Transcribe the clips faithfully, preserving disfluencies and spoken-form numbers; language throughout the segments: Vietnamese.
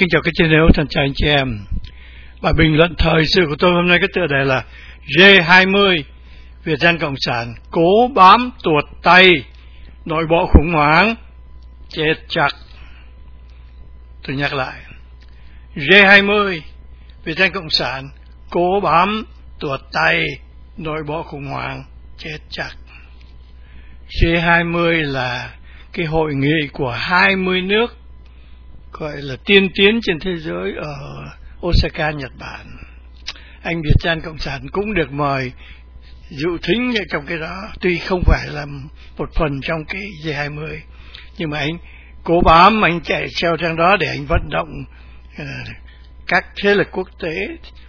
Kính chào các chiến hữu, thân chào anh chị em. Bài bình luận thời sự của tôi hôm nay cái tựa đề là G hai mươi, Việt Dân Cộng sản cố bám tuột tay, nội bộ khủng hoảng, chết chắc. Tôi nhắc lại, G hai mươi, Việt Dân Cộng sản cố bám tuột tay, nội bộ khủng hoảng, chết chắc. G hai mươi là cái hội nghị của hai mươi nước gọi là tiên tiến trên thế giới ở Osaka, Nhật Bản. Anh Việt Dân Cộng sản cũng được mời dự thính trong cái đó, tuy không phải là một phần trong cái G hai mươi, nhưng mà anh cố bám, anh chạy theo trang đó để anh vận động uh, các thế lực quốc tế.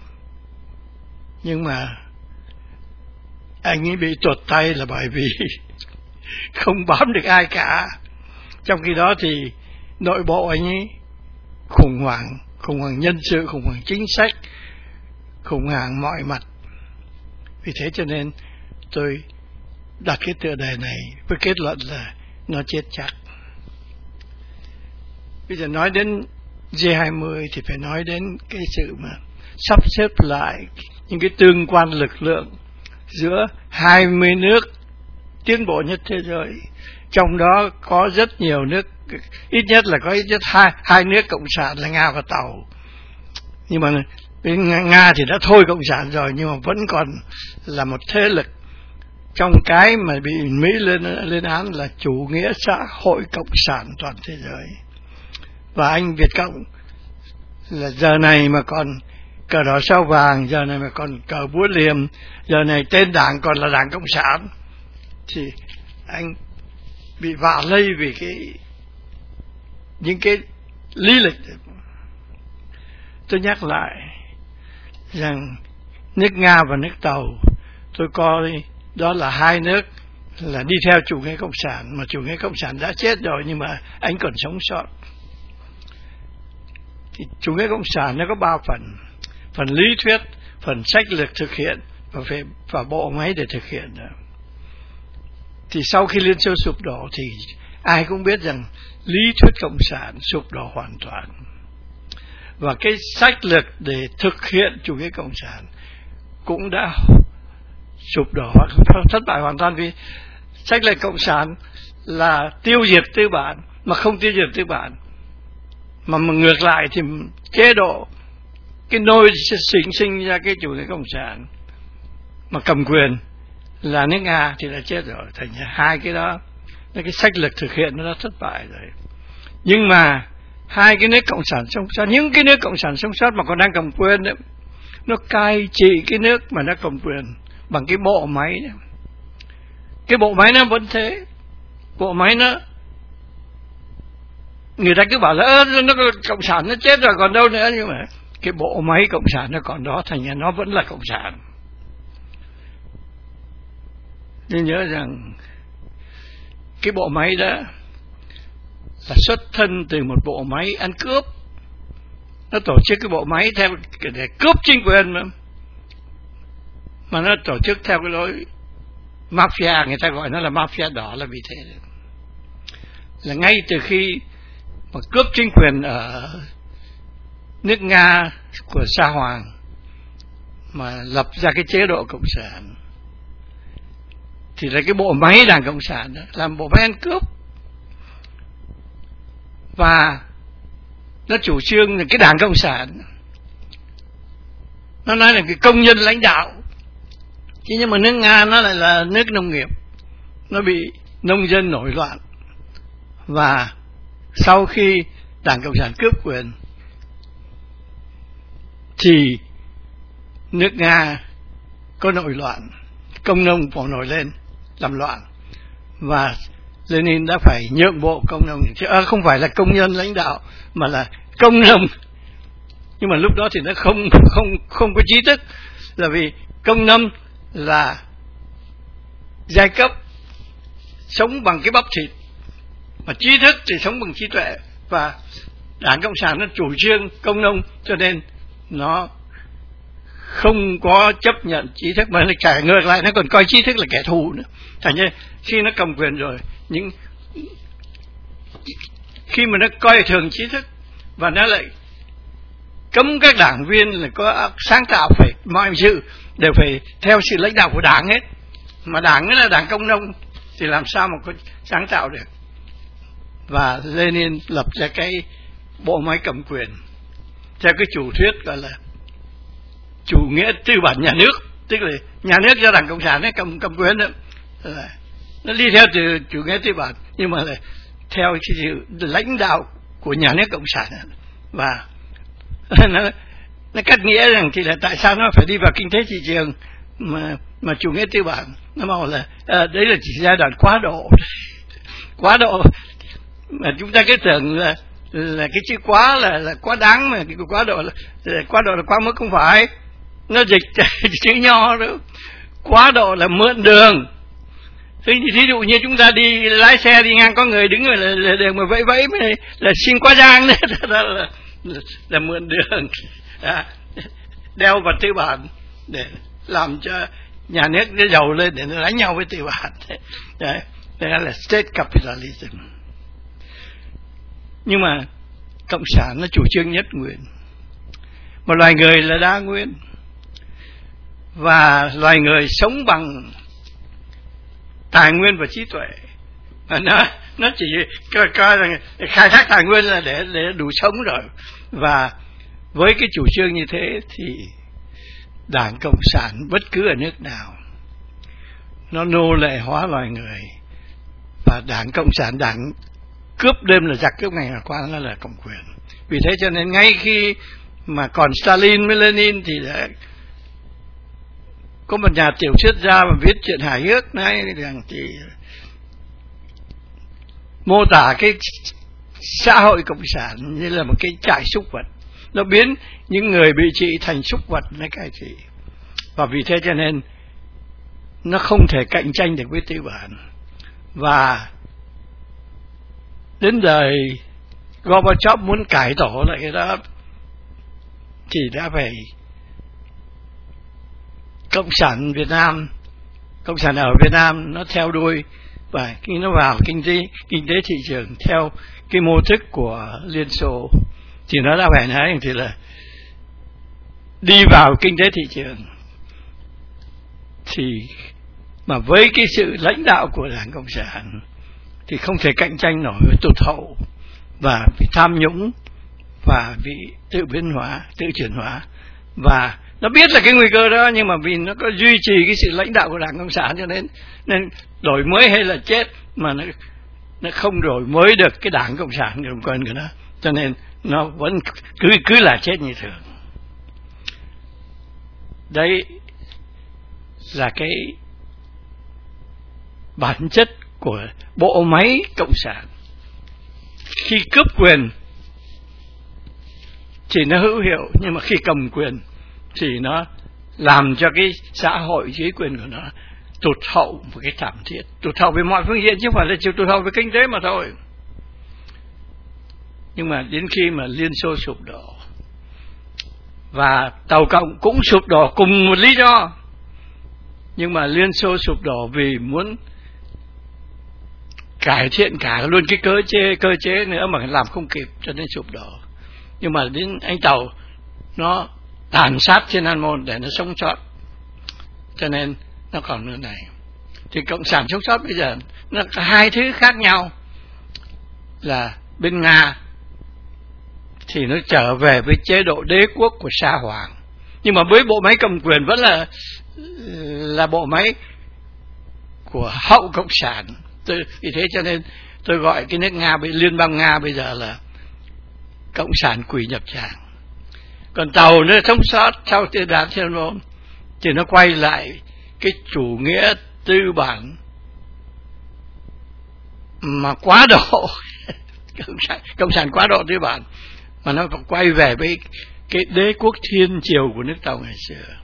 Nhưng mà anh ấy bị tuột tay là bởi vì không bám được ai cả. Trong khi đó thì nội bộ anh ấy khủng hoảng, khủng hoảng nhân sự, khủng hoảng chính sách, khủng hoảng mọi mặt. Vì thế cho nên tôi đặt cái tựa đề này với kết luận là nó chết chắc. Bây giờ nói đến G hai mươi thì phải nói đến cái sự mà sắp xếp lại những cái tương quan lực lượng giữa hai mươi nước tiến bộ nhất thế giới. Trong đó có rất nhiều nước, ít nhất là có ít nhất hai, hai nước cộng sản là Nga và Tàu. Nhưng mà bên Nga thì đã thôi cộng sản rồi, nhưng mà vẫn còn là một thế lực trong cái mà bị Mỹ lên lên án là chủ nghĩa xã hội cộng sản toàn thế giới. Và anh Việt Cộng là giờ này mà còn cờ đỏ sao vàng, giờ này mà còn cờ búa liềm, giờ này tên đảng còn là Đảng Cộng sản, thì anh bị vạ lây vì cái những cái lý lịch. Tôi nhắc lại rằng nước Nga và nước Tàu, tôi coi đó là hai nước là đi theo chủ nghĩa cộng sản, mà chủ nghĩa cộng sản đã chết rồi nhưng mà anh còn sống sót. Thì chủ nghĩa cộng sản nó có ba phần: phần lý thuyết, phần sách lược thực hiện và về và bộ máy để thực hiện. Thì sau khi Liên Xô sụp đổ thì ai cũng biết rằng lý thuyết cộng sản sụp đổ hoàn toàn, và cái sách lược để thực hiện chủ nghĩa cộng sản cũng đã sụp đổ hoặc thất bại hoàn toàn. Vì sách lược cộng sản là tiêu diệt tư bản, mà không tiêu diệt tư bản mà, mà ngược lại thì chế độ cái nôi sinh sinh ra cái chủ nghĩa cộng sản mà cầm quyền là nước Nga thì đã chết rồi. Thành ra hai cái đó, cái sách lược thực hiện nó đã thất bại rồi. Nhưng mà hai cái nước cộng sản sống sót, những cái nước cộng sản sống sót mà còn đang cầm quyền đấy, nó cai trị cái nước mà nó cầm quyền bằng cái bộ máy đấy. Cái bộ máy nó vẫn thế, bộ máy nó, người ta cứ bảo là nó cộng sản nó chết rồi còn đâu nữa, nhưng mà cái bộ máy cộng sản nó còn đó, thành ra nó vẫn là cộng sản. Nên nhớ rằng cái bộ máy đó là xuất thân từ một bộ máy ăn cướp. Nó tổ chức cái bộ máy theo để cướp chính quyền mà, mà nó tổ chức theo cái lối mafia, người ta gọi nó là mafia đỏ là vì thế. Là ngay từ khi mà cướp chính quyền ở nước Nga của Sa Hoàng mà lập ra cái chế độ cộng sản, thì là cái bộ máy Đảng Cộng sản đó, làm bộ máy ăn cướp. Và nó chủ trương là cái Đảng Cộng sản, nó nói là cái công nhân lãnh đạo. Chứ nhưng mà nước Nga nó lại là nước nông nghiệp, nó bị nông dân nổi loạn. Và sau khi Đảng Cộng sản cướp quyền thì nước Nga có nội loạn, công nông bỏ nổi lên làm loạn, và Lenin đã phải nhượng bộ công nông, chứ à, không phải là công nhân lãnh đạo mà là công nông. Nhưng mà lúc đó thì nó không không không có trí thức, là vì công nông là giai cấp sống bằng cái bắp thịt, mà trí thức thì sống bằng trí tuệ. Và Đảng Cộng sản nó chủ trương công nông, cho nên nó không có chấp nhận trí thức, mà cả ngược lại nó còn coi trí thức là kẻ thù nữa. Thành như khi nó cầm quyền rồi, những khi mà nó coi thường trí thức và nó lại cấm các đảng viên là có sáng tạo, phải mọi sự đều phải theo sự lãnh đạo của đảng hết. Mà đảng ấy là đảng công nông thì làm sao mà có sáng tạo được. Và Lenin lập ra cái bộ máy cầm quyền theo cái chủ thuyết gọi là chủ nghĩa tư bản nhà nước, tức là nhà nước do đảng cộng sản ấy cầm cầm quyền đó, nó đi theo từ chủ nghĩa tư bản nhưng mà là theo cái sự lãnh đạo của nhà nước cộng sản. Và nó nó cắt nghĩa rằng thì là tại sao nó phải đi vào kinh tế thị trường mà mà chủ nghĩa tư bản nó bảo là à, đấy là chỉ giai đoạn quá độ quá độ mà chúng ta cứ tưởng là là cái chữ quá là là quá đáng, mà cái quá độ là, là quá độ là quá mức, không phải. Nó dịch chữ nho đó, quá độ là mượn đường. Thí, thí dụ như chúng ta đi lái xe đi ngang có người đứng rồi là, là đường mà vẫy vẫy là, là xin quá giang đó, đó là, là, là mượn đường, à, đeo vào tư bản để làm cho nhà nước nó giàu lên để nó đánh nhau với tư bản. Đấy, đó là state capitalism. Nhưng mà cộng sản nó chủ trương nhất nguyên, một loài người là đa nguyên, và loài người sống bằng tài nguyên và trí tuệ. Và nó nó chỉ coi, coi rằng khai thác tài nguyên là để để đủ sống rồi. Và với cái chủ trương như thế thì đảng cộng sản bất cứ ở nước nào nó nô lệ hóa loài người, và đảng cộng sản đảng cướp đêm là giặc, cướp ngày là qua nó là cầm quyền. Vì thế cho nên ngay khi mà còn Stalin với Lenin thì đã có một nhà tiểu thuyết gia mà viết chuyện hài hước này rằng thì mô tả cái xã hội cộng sản như là một cái trại súc vật, nó biến những người bị trị thành súc vật với cai trị. Và vì thế cho nên nó không thể cạnh tranh được với tư bản. Và đến đời Gorbachev muốn cải tổ lại cái đó thì đã phải cộng sản Việt Nam, cộng sản ở Việt Nam nó theo đuôi, và khi nó vào kinh tế kinh tế thị trường theo cái mô thức của Liên Xô thì nó đã phải nói thì là đi vào kinh tế thị trường thì mà với cái sự lãnh đạo của đảng cộng sản thì không thể cạnh tranh nổi với tụt hậu và bị tham nhũng và bị tự biến hóa, tự chuyển hóa. Và nó biết là cái nguy cơ đó, nhưng mà vì nó có duy trì cái sự lãnh đạo của đảng cộng sản cho nên nên đổi mới hay là chết mà nó nó không đổi mới được cái đảng cộng sản cầm quyền của nó, cho nên nó vẫn cứ cứ là chết như thường. Đấy là cái bản chất của bộ máy cộng sản. Khi cướp quyền thì nó hữu hiệu, nhưng mà khi cầm quyền thì nó làm cho cái xã hội dưới quyền của nó tụt hậu một cái thảm thiết, tụt hậu về mọi phương diện chứ không phải là chỉ tụt hậu về kinh tế mà thôi. Nhưng mà đến khi mà Liên Xô sụp đổ và Tàu Cộng cũng sụp đổ cùng một lý do, nhưng mà Liên Xô sụp đổ vì muốn cải thiện cả luôn cái cơ chế cơ chế nữa mà làm không kịp cho nên sụp đổ. Nhưng mà đến anh Tàu nó tàn sát Thiên An Môn để nó sống sót, cho nên nó còn nữa này. Thì cộng sản sống sót bây giờ nó có hai thứ khác nhau, là bên Nga thì nó trở về với chế độ đế quốc của Sa Hoàng, nhưng mà với bộ máy cầm quyền vẫn là là bộ máy của hậu cộng sản. Tôi, vì thế cho nên tôi gọi cái nước Nga, Liên bang Nga bây giờ là cộng sản quỷ nhập tràng. Còn Tàu nó sống sót sau Thiên Đán Thiên An Môn thì nó quay lại cái chủ nghĩa tư bản mà quá độ cộng sản, cộng sản quá độ tư bản, mà nó còn quay về với cái đế quốc thiên triều của nước Tàu ngày xưa.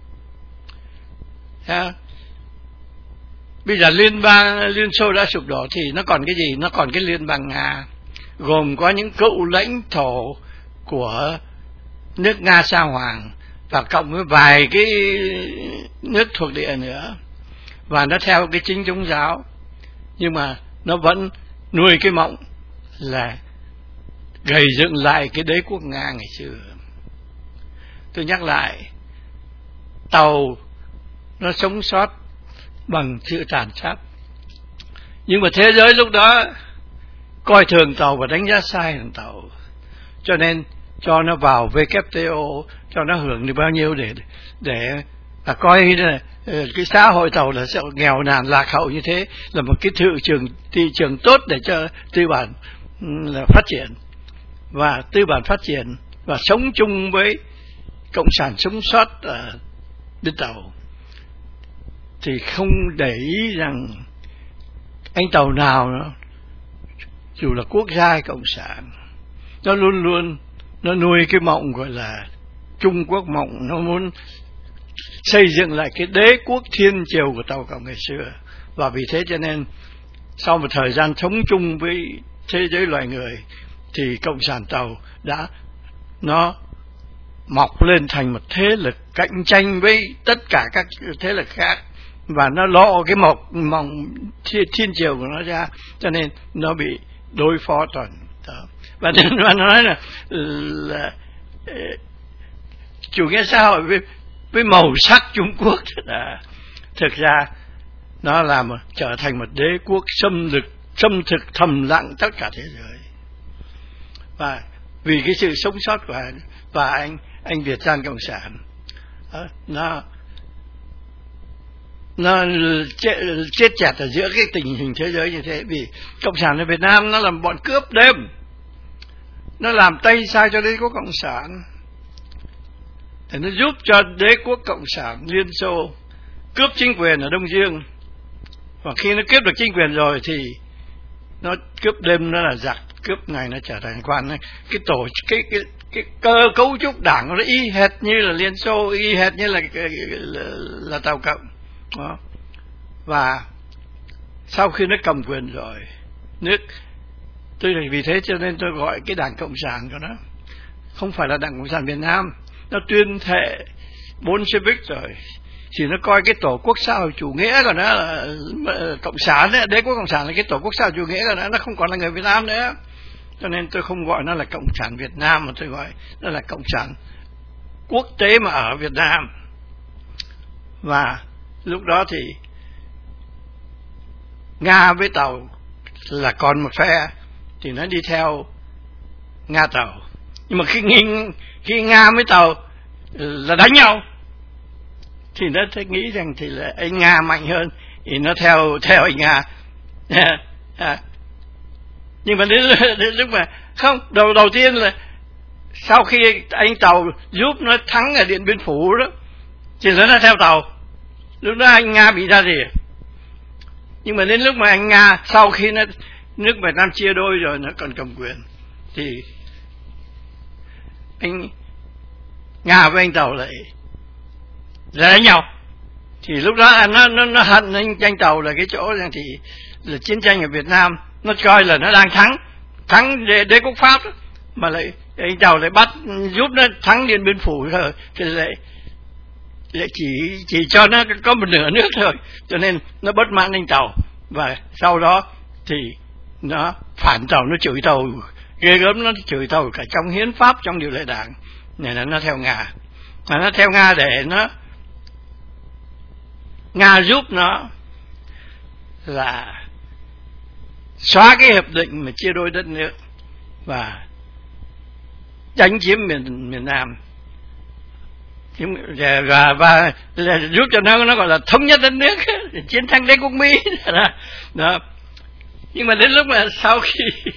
Thế bây giờ liên bang Liên Xô đã sụp đổ thì nó còn cái gì? Nó còn cái liên bang Nga, gồm có những cựu lãnh thổ của nước Nga Sa Hoàng và cộng với vài cái nước thuộc địa nữa, và nó theo cái chính宗giáo, nhưng mà nó vẫn nuôi cái mộng là gầy dựng lại cái đế quốc Nga ngày xưa. tôi nhắc lại, tàu nó sống sót bằng sự tàn sát. Nhưng mà thế giới lúc đó coi thường tàu và đánh giá sai thằng tàu, cho nên cho nó vào vê kép tê o, cho nó hưởng được bao nhiêu để để là coi là cái xã hội tàu là sẽ nghèo nàn lạc hậu như thế là một cái thị trường thị trường tốt để cho tư bản là phát triển, và tư bản phát triển và sống chung với cộng sản sống sót ở bên tàu, thì không để ý rằng anh tàu nào nó, dù là quốc gia hay cộng sản, nó luôn luôn nó nuôi cái mộng gọi là Trung Quốc mộng, nó muốn xây dựng lại cái đế quốc thiên triều của tàu cộng ngày xưa. Và vì thế cho nên sau một thời gian sống chung với thế giới loài người thì cộng sản tàu đã nó mọc lên thành một thế lực cạnh tranh với tất cả các thế lực khác, và nó lộ cái mộng mộng thiên, thiên triều của nó ra, cho nên nó bị đối phó toàn đó. Và nên nó nói là, là, là chủ nghĩa xã hội với, với màu sắc Trung Quốc là thực ra nó là một, trở thành một đế quốc xâm lược xâm thực thầm lặng tất cả thế giới. Và vì cái sự sống sót của anh và anh anh Việt Gian Cộng sản, nó nó chết, chết chẹt ở giữa cái tình hình thế giới như thế. Vì cộng sản ở Việt Nam nó làm bọn cướp đêm, nó làm tay sai cho đế quốc cộng sản, để nó giúp cho đế quốc cộng sản Liên Xô cướp chính quyền ở Đông Dương. Và khi nó cướp được chính quyền rồi thì nó cướp đêm, nó là giặc, cướp ngày nó trở thành quan. Cái tổ cái cái cái cơ cấu trúc đảng nó y hệt như là Liên Xô, y hệt như là là, là, là Tàu Cộng đó. Và sau khi nó cầm quyền rồi, nước tôi vì thế cho nên tôi gọi cái Đảng Cộng sản của nó không phải là Đảng Cộng sản Việt Nam. Nó tuyên thệ Bolshevik rồi thì nó coi cái tổ quốc xã hội chủ nghĩa của nó là cộng sản ấy, đế quốc cộng sản là cái tổ quốc xã hội chủ nghĩa của nó, nó không còn là người Việt Nam nữa. Cho nên tôi không gọi nó là cộng sản Việt Nam, mà tôi gọi nó là cộng sản quốc tế mà ở Việt Nam. Và lúc đó thì Nga với Tàu là còn một phe thì nó đi theo Nga Tàu. Nhưng mà khi, khi Nga với Tàu là đánh nhau thì nó nghĩ rằng thì là anh Nga mạnh hơn thì nó theo theo anh Nga. À, nhưng mà đến, đến lúc mà không, đầu đầu tiên là sau khi anh Tàu giúp nó thắng ở Điện Biên Phủ đó thì nó theo Tàu. Lúc đó anh Nga bị ra rìa. Nhưng mà đến lúc mà anh Nga sau khi nó nước Việt Nam chia đôi rồi nó còn cầm quyền thì anh Nga với anh Tàu lại ra đánh nhau. Thì lúc đó nó nó nó hận anh, anh Tàu là cái chỗ rằng thì là chiến tranh ở Việt Nam nó coi là nó đang thắng thắng đế, đế quốc Pháp đó. Mà lại anh Tàu lại bắt giúp nó thắng Điện Biên Phủ rồi thì lại lại chỉ chỉ cho nó có một nửa nước thôi, cho nên nó bất mãn anh Tàu. Và sau đó thì nó phản Tàu, nó chửi Tàu ghê gớm, nó chửi Tàu cả trong hiến pháp, trong điều lệ đảng. Này là nó theo Nga, mà nó theo Nga để nó Nga giúp nó là xóa cái hiệp định mà chia đôi đất nước và đánh chiếm miền miền Nam, và, và, và giúp cho nó nó gọi là thống nhất đất nước, chiến thắng đế quốc Mỹ đó. Đó. Nhưng mà đến lúc mà sau khi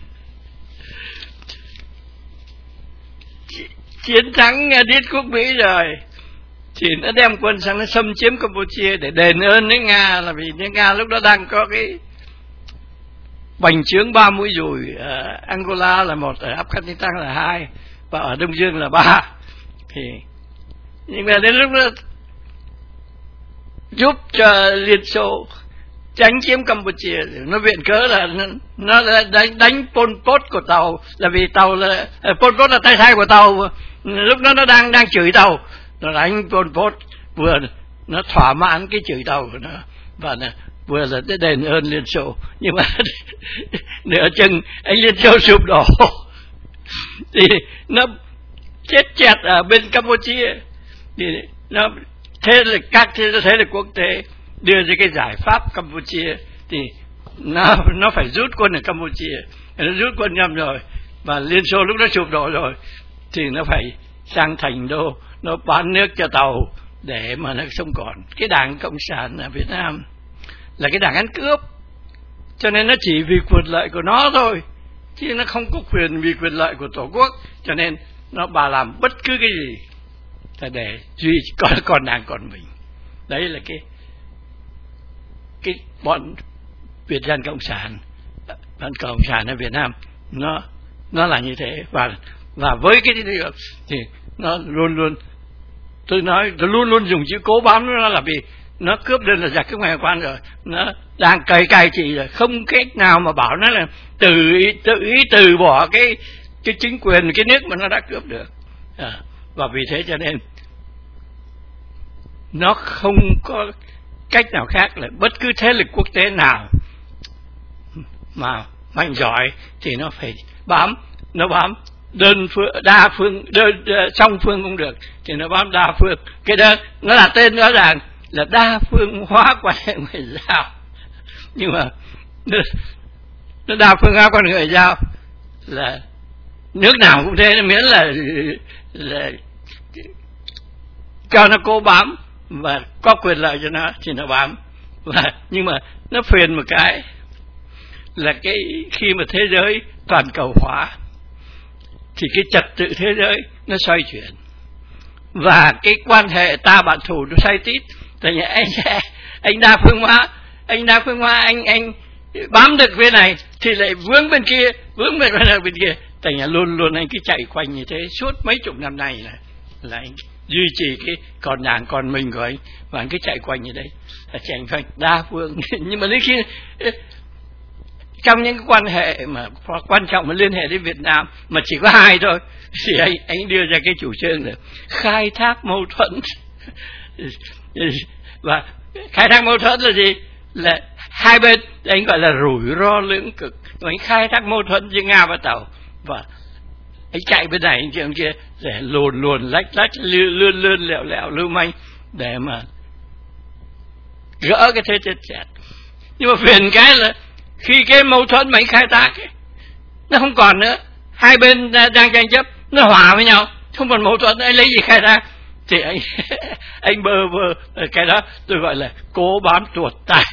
chiến thắng đế quốc Mỹ rồi thì nó đem quân sang nó xâm chiếm Campuchia để đền ơn với Nga, là vì nước Nga lúc đó đang có cái bành trướng ba mũi dùi, ở Angola là một, ở Afghanistan là hai, và ở Đông Dương là ba. Thì nhưng mà đến lúc đó giúp cho Liên Xô đánh chiếm Campuchia, nó viện cớ là nó, nó đánh, đánh Pol Pot của Tàu, là vì Tàu là Pol Pot là tay sai của Tàu. Lúc đó nó đang đang chửi Tàu, nó đánh Pol Pot, vừa nó thỏa mãn cái chửi Tàu của nó, và nó, vừa là để đền ơn Liên Xô. Nhưng mà nửa chừng anh Liên Xô sụp đổ thì nó chết chẹt ở bên Campuchia. Thì nó thế là các thế, thế lực quốc tế đưa ra cái giải pháp Campuchia thì nó nó phải rút quân ở Campuchia. Nó rút quân nhầm rồi và Liên Xô lúc đó sụp đổ rồi thì nó phải sang Thành Đô, nó bán nước cho tàu để mà nó không còn. Cái Đảng Cộng sản ở Việt Nam là cái đảng ăn cướp, cho nên nó chỉ vì quyền lợi của nó thôi, chứ nó không có quyền vì quyền lợi của Tổ quốc. Cho nên nó bà làm bất cứ cái gì là để duy còn còn đảng còn mình. Đấy là cái cái bọn Việt dân Cộng sản, bọn Cộng sản ở Việt Nam nó nó là như thế. Và và với cái thì nó luôn luôn, tôi nói tôi luôn luôn dùng chữ cố bám nó là vì nó cướp đơn là giặc cái ngoại quan rồi, nó đang cày cày chỉ rồi, không cách nào mà bảo nó là từ ý, tự ý từ bỏ cái cái chính quyền cái nước mà nó đã cướp được. À, và vì thế cho nên nó không có cách nào khác là bất cứ thế lực quốc tế nào mà mạnh giỏi thì nó phải bám, nó bám đơn phương, đa phương, đơn song phương cũng được thì nó bám đa phương. Cái đó nó là tên rõ ràng là đa phương hóa quan hệ ngoại giao, nhưng mà nó, nó đa phương hóa quan hệ ngoại giao là nước nào cũng thế, miễn là là cho nó cố bám và có quyền lợi cho nó thì nó bám. Và nhưng mà nó phiền một cái là cái khi mà thế giới toàn cầu hóa thì cái trật tự thế giới nó xoay chuyển và cái quan hệ ta bạn thù nó xoay tít. Tại vì anh anh đa phương hóa, anh đa phương hóa anh anh bám được bên này thì lại vướng bên kia, vướng bên bên kia. Tại vì luôn luôn anh cứ chạy quanh như thế suốt mấy chục năm nay là là anh duy trì cái còn đảng còn mình của anh, và anh cứ chạy quanh như đấy là chạy quanh đa phương. Nhưng mà đến khi trong những cái quan hệ mà quan trọng mà liên hệ đến Việt Nam mà chỉ có hai thôi thì anh anh đưa ra cái chủ trương là khai thác mâu thuẫn. Và khai thác mâu thuẫn là gì? Là hai bên anh gọi là rủi ro lưỡng cực. Anh khai thác mâu thuẫn giữa Nga và Tàu, và anh chạy bên này anh kia bên kia để luồn luồn lách lách lươn lươn lẹo lẹo lưu manh để mà gỡ cái thế chết chẹt. Nhưng mà phiền cái là khi cái mâu thuẫn mà anh khai thác ấy, nó không còn nữa, hai bên đang tranh chấp, nó hòa với nhau, không còn mâu thuẫn, anh lấy gì khai thác? Thì anh anh bơ vơ cái đó tôi gọi là cố bám tuột tay.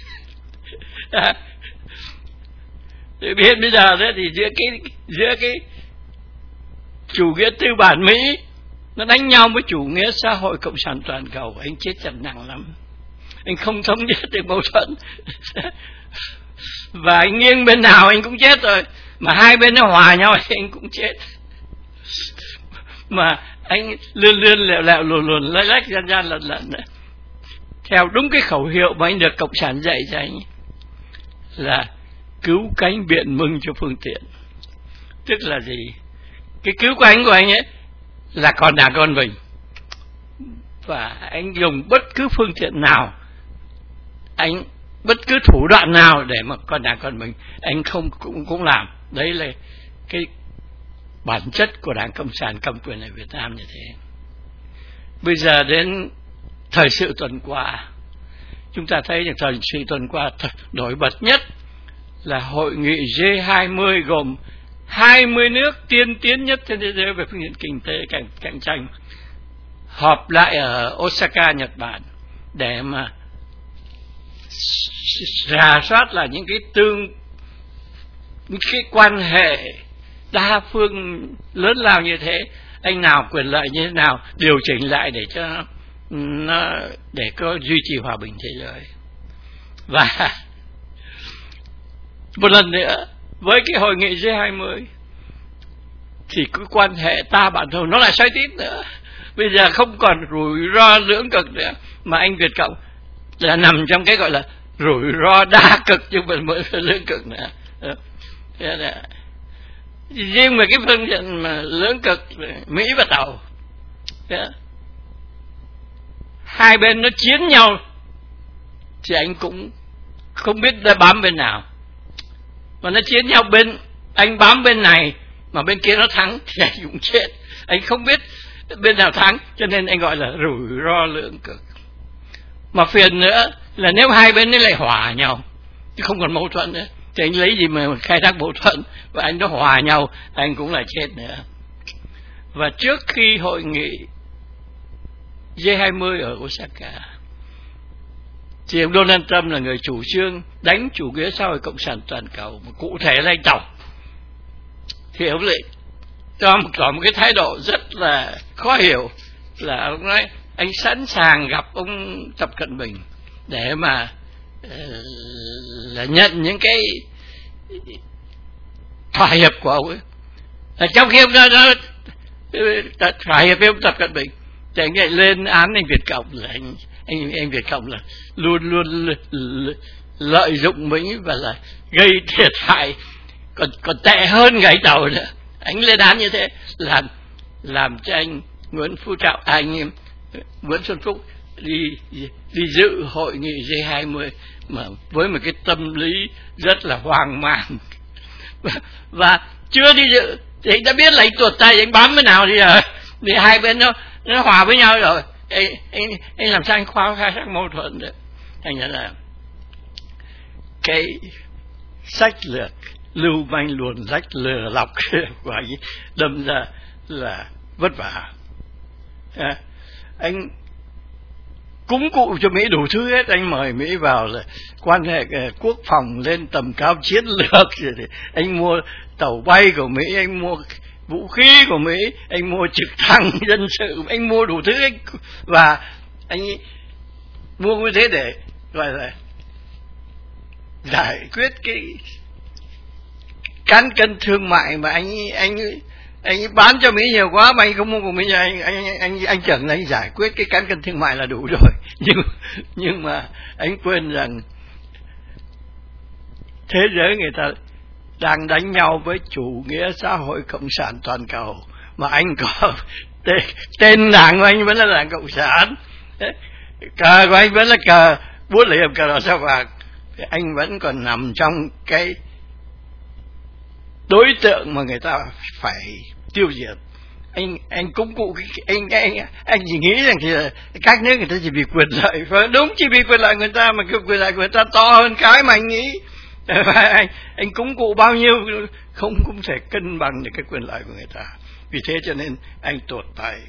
Tôi biết bây giờ đấy thì giữa cái giữa cái chủ nghĩa tư bản Mỹ nó đánh nhau với chủ nghĩa xã hội cộng sản toàn cầu, anh chết chật nặng lắm. Anh không thống nhất được mâu thuẫn. Và anh nghiêng bên nào anh cũng chết rồi, mà hai bên nó hòa nhau anh cũng chết. Mà anh lươn lươn lẹo lẹo luồn luồn lách lách gian gian lận lận nữa, theo đúng cái khẩu hiệu mà anh được cộng sản dạy cho anh là cứu cánh biện mừng cho phương tiện. Tức là gì? Cái cứu cánh của anh ấy là còn đảng còn mình, và anh dùng bất cứ phương tiện nào, anh bất cứ thủ đoạn nào để mà còn đảng còn mình anh không cũng cũng làm. Đấy là cái bản chất của Đảng Cộng sản cầm quyền ở Việt Nam như thế. Bây giờ đến thời sự tuần qua, chúng ta thấy rằng thời sự tuần qua nổi bật nhất là hội nghị G hai mươi gồm hai mươi nước tiên tiến nhất trên thế giới về phương diện kinh tế cạnh, cạnh tranh họp lại ở Osaka, Nhật Bản để mà rà soát là những cái tương những cái quan hệ đa phương lớn lao như thế, anh nào quyền lợi như thế nào điều chỉnh lại để cho nó để có duy trì hòa bình thế giới. Và một lần nữa với cái hội nghị G hai mươi thì cái quan hệ ta bạn thù nó lại xoay tít nữa. Bây giờ không còn rủi ro lưỡng cực nữa, mà anh Việt Cộng là nằm trong cái gọi là rủi ro đa cực chứ không phải lưỡng cực nữa. Riêng về cái phương diện mà lưỡng cực Mỹ và Tàu, hai bên nó chiến nhau thì anh cũng không biết đã bám bên nào. Mà nó chiến nhau bên, anh bám bên này mà bên kia nó thắng thì anh cũng chết. Anh không biết bên nào thắng, cho nên anh gọi là rủi ro lượng cực. Mà phiền nữa là nếu hai bên nó lại hòa nhau, chứ không còn mâu thuẫn nữa, thì anh lấy gì mà khai thác mâu thuẫn, và anh nó hòa nhau, anh cũng là chết nữa. Và trước khi hội nghị G hai mươi ở Osaka, thì ông Donald Trump là người chủ trương đánh chủ nghĩa xã hội cộng sản toàn cầu, mà cụ thể là anh Tổng, thì ông lại cho một, có một cái thái độ rất là khó hiểu, là ông nói anh sẵn sàng gặp ông Tập Cận Bình để mà uh, là nhận những cái thỏa hiệp của ông ấy. À, trong khi ông ta nó thỏa hiệp với ông Tập Cận Bình, thì anh lại lên án anh Việt Cộng là anh anh anh Việt Cộng là luôn luôn lợi dụng Mỹ và là gây thiệt hại, còn còn tệ hơn gãy tàu nữa. Anh lên án như thế làm làm cho anh Nguyễn Phú Trọng, anh Nguyễn Xuân Phúc đi đi dự hội nghị G hai mươi mà với một cái tâm lý rất là hoang mang, và, và chưa đi dự thì anh đã biết là anh tuột tay, anh bám cái nào thì rồi thì hai bên nó nó hòa với nhau rồi, anh anh, anh làm sao anh khoa khai thác mâu thuẫn được. Thành ra là cái sách lược lưu manh luồn lách lừa lọc của anh đâm ra là vất vả. À, anh cúng cụ cho Mỹ đủ thứ hết, anh mời Mỹ vào là quan hệ uh, quốc phòng lên tầm cao chiến lược, rồi thì anh mua tàu bay của Mỹ, anh mua vũ khí của Mỹ, anh mua trực thăng dân sự, anh mua đủ thứ, anh, và anh mua như thế để gọi là giải quyết cái cán cân thương mại mà anh anh anh bán cho Mỹ nhiều quá mà anh không mua của Mỹ, anh anh anh anh chẳng là anh giải quyết cái cán cân thương mại là đủ rồi. Nhưng nhưng mà anh quên rằng thế giới người ta đang đánh nhau với chủ nghĩa xã hội cộng sản toàn cầu, mà anh có tên, tên đảng của anh vẫn là đảng cộng sản, cờ của anh vẫn là cờ bút liềm, cờ đỏ sao vàng, anh vẫn còn nằm trong cái đối tượng mà người ta phải tiêu diệt. Anh anh cũng cụ anh anh anh chỉ nghĩ rằng thì các nước người ta chỉ vì quyền lợi, phải đúng, chỉ vì quyền lợi người ta, mà cái quyền lợi của người ta to hơn cái mà anh nghĩ. anh anh cúng cụ bao nhiêu không cũng thể cân bằng được cái quyền lợi của người ta. Vì thế cho nên anh tuột tay.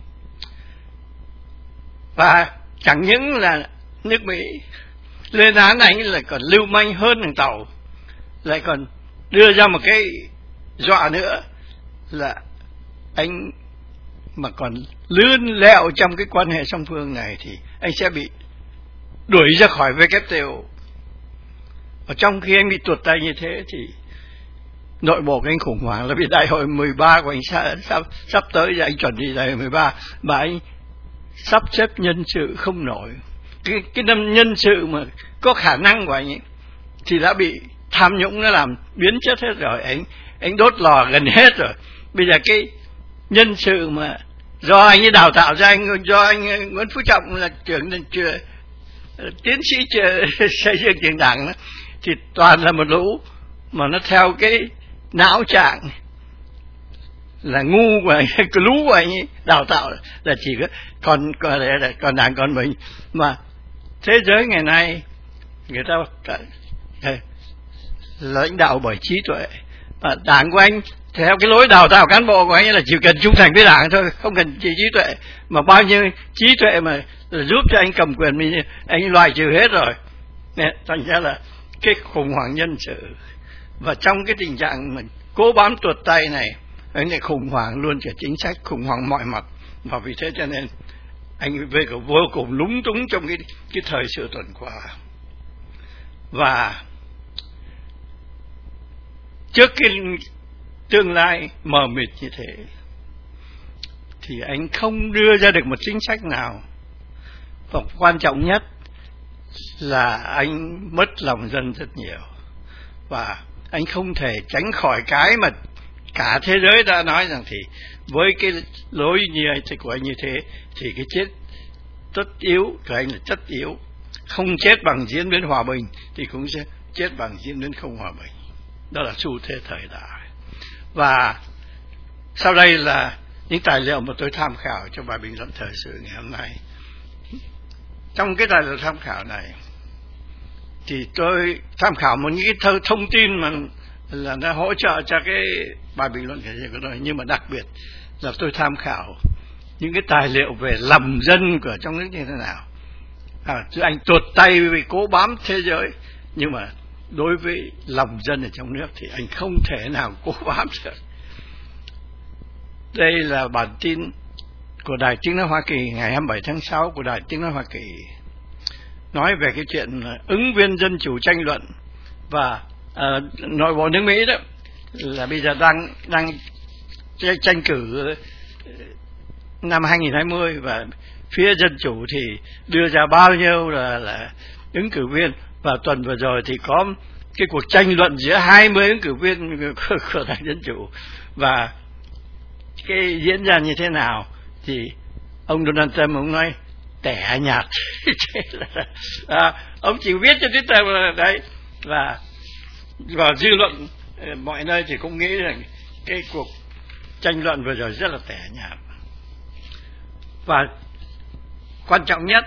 Và chẳng những là nước Mỹ lên án anh là còn lưu manh hơn thằng Tàu, lại còn đưa ra một cái dọa nữa là anh mà còn lươn lẹo trong cái quan hệ song phương này thì anh sẽ bị đuổi ra khỏi vê kép tê o. Và trong khi anh bị tuột tay như thế thì nội bộ của anh khủng hoảng, là vì đại hội mười ba của anh sắp, sắp, sắp tới, thì anh chuẩn bị đại hội mười ba mà anh sắp xếp nhân sự không nổi. Cái, cái năm nhân sự mà có khả năng của anh ấy thì đã bị tham nhũng nó làm biến chất hết rồi, anh anh đốt lò gần hết rồi. Bây giờ cái nhân sự mà do anh ấy đào tạo ra, anh do anh Nguyễn Phú Trọng là trưởng chưa tiến sĩ chưa, xây dựng trường đảng đó, thì toàn là một lũ mà nó theo cái não trạng là ngu của anh, cái lú của anh ấy đào tạo là chỉ có còn còn còn đảng còn mình. Mà thế giới ngày nay người ta lãnh đạo bởi trí tuệ, và đảng của anh theo cái lối đào tạo cán bộ của anh là chỉ cần trung thành với đảng thôi, không cần trí tuệ, mà bao nhiêu trí tuệ mà giúp cho anh cầm quyền mình anh loại trừ hết rồi. Nè, thành ra là cái khủng hoảng nhân sự, và trong cái tình trạng mình cố bám tuột tay này, anh lại khủng hoảng luôn cả chính sách, khủng hoảng mọi mặt. Và vì thế cho nên anh về cả vô cùng lúng túng trong cái cái thời sự tuần qua. Và trước cái tương lai mờ mịt như thế thì anh không đưa ra được một chính sách nào, và quan trọng nhất là anh mất lòng dân rất nhiều. Và anh không thể tránh khỏi cái mà cả thế giới đã nói rằng thì với cái lối như anh của anh như thế thì cái chết tất yếu của anh là tất yếu, không chết bằng diễn biến hòa bình thì cũng sẽ chết bằng diễn biến không hòa bình. Đó là xu thế thời đại. Và Sau đây là những tài liệu mà tôi tham khảo cho bài bình luận thời sự ngày hôm nay. Trong cái tài liệu tham khảo này thì tôi tham khảo một những cái thông tin mà là nó hỗ trợ cho cái bài bình luận thời sự của tôi, nhưng mà đặc biệt là tôi tham khảo những cái tài liệu về lòng dân của trong nước như thế nào. À, chứ anh tuột tay vì cố bám thế giới, nhưng mà đối với lòng dân ở trong nước thì anh không thể nào cố bám được. Đây là bản tin của Đài Tiếng nói Hoa Kỳ ngày hai mươi bảy tháng sáu của Đài Tiếng nói Hoa Kỳ, nói về cái chuyện ứng viên dân chủ tranh luận và uh, nội bộ nước Mỹ đó là bây giờ đang đang tranh cử uh, năm hai nghìn không trăm hai mươi, và phía dân chủ thì đưa ra bao nhiêu là, là ứng cử viên, và tuần vừa rồi thì có cái cuộc tranh luận giữa hai mươi ứng cử viên của, của đảng Dân Chủ, và cái diễn ra như thế nào thì ông Donald Trump ông nói tẻ nhạt. À, ông chỉ viết cho Twitter là đấy, và và dư luận mọi nơi thì cũng nghĩ rằng cái cuộc tranh luận vừa rồi rất là tẻ nhạt. Và quan trọng nhất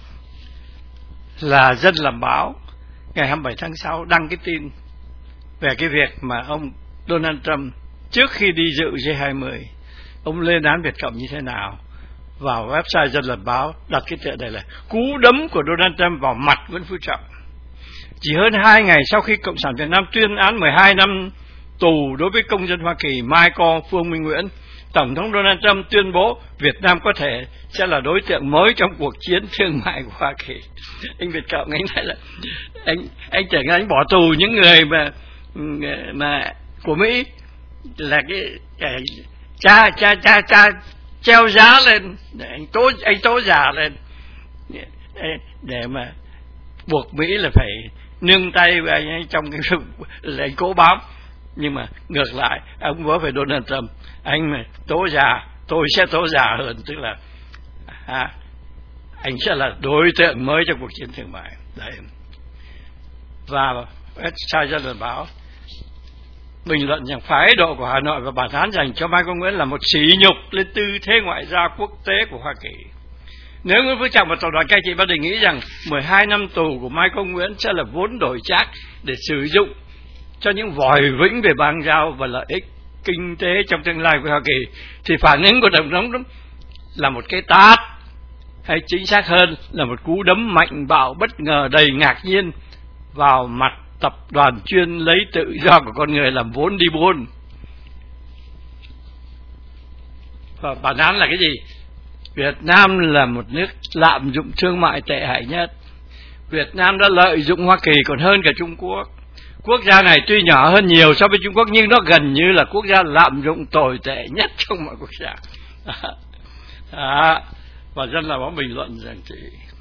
là Dân Làm Báo ngày hai mươi bảy tháng sáu đăng cái tin về cái việc mà ông Donald Trump trước khi đi dự G hai mươi ông lên án Việt Cộng như thế nào. Vào website Dân Làm Báo đặt cái tựa đề là cú đấm của Donald Trump vào mặt Nguyễn Phú Trọng. Chỉ hơn hai ngày sau khi Cộng sản Việt Nam tuyên án mười hai năm tù đối với công dân Hoa Kỳ Michael Phương Minh Nguyễn, Tổng thống Donald Trump tuyên bố Việt Nam có thể sẽ là đối tượng mới trong cuộc chiến thương mại của Hoa Kỳ. Anh Việt Cộng anh nói là anh anh tưởng anh bỏ tù những người mà mà của Mỹ là cái, cái cha cha cha cha treo giá lên để anh tố anh tố giả lên để mà buộc Mỹ là phải nương tay với anh ấy trong cái lệnh cố bám. Nhưng mà ngược lại ông vớ về Donald Trump, anh mà tố giả tôi sẽ tố giả hơn, tức là à, anh sẽ là đối tượng mới trong cuộc chiến thương mại đấy. Và website Dân Làm Báo bình luận rằng phái độ của Hà Nội và bản án dành cho Mai Công Nguyễn là một sỉ nhục lên tư thế ngoại giao quốc tế của Hoa Kỳ. Nếu Nguyễn Phú Trọng và tập đoàn cai trị Ba Đình nghĩ rằng mười hai năm tù của Mai Công Nguyễn sẽ là vốn đổi trác để sử dụng cho những vòi vĩnh về bang giao và lợi ích kinh tế trong tương lai của Hoa Kỳ, thì phản ứng của Tổng thống là một cái tát, hay chính xác hơn là một cú đấm mạnh bạo bất ngờ đầy ngạc nhiên vào mặt tập đoàn chuyên lấy tự do của con người làm vốn đi buôn. Và bản án là cái gì? Việt Nam là một nước lạm dụng thương mại tệ hại nhất. Việt Nam đã lợi dụng Hoa Kỳ còn hơn cả Trung Quốc. Quốc gia này tuy nhỏ hơn nhiều so với Trung Quốc, nhưng nó gần như là quốc gia lạm dụng tồi tệ nhất trong mọi quốc gia. À, và Dân Làm Báo bình luận rằng thì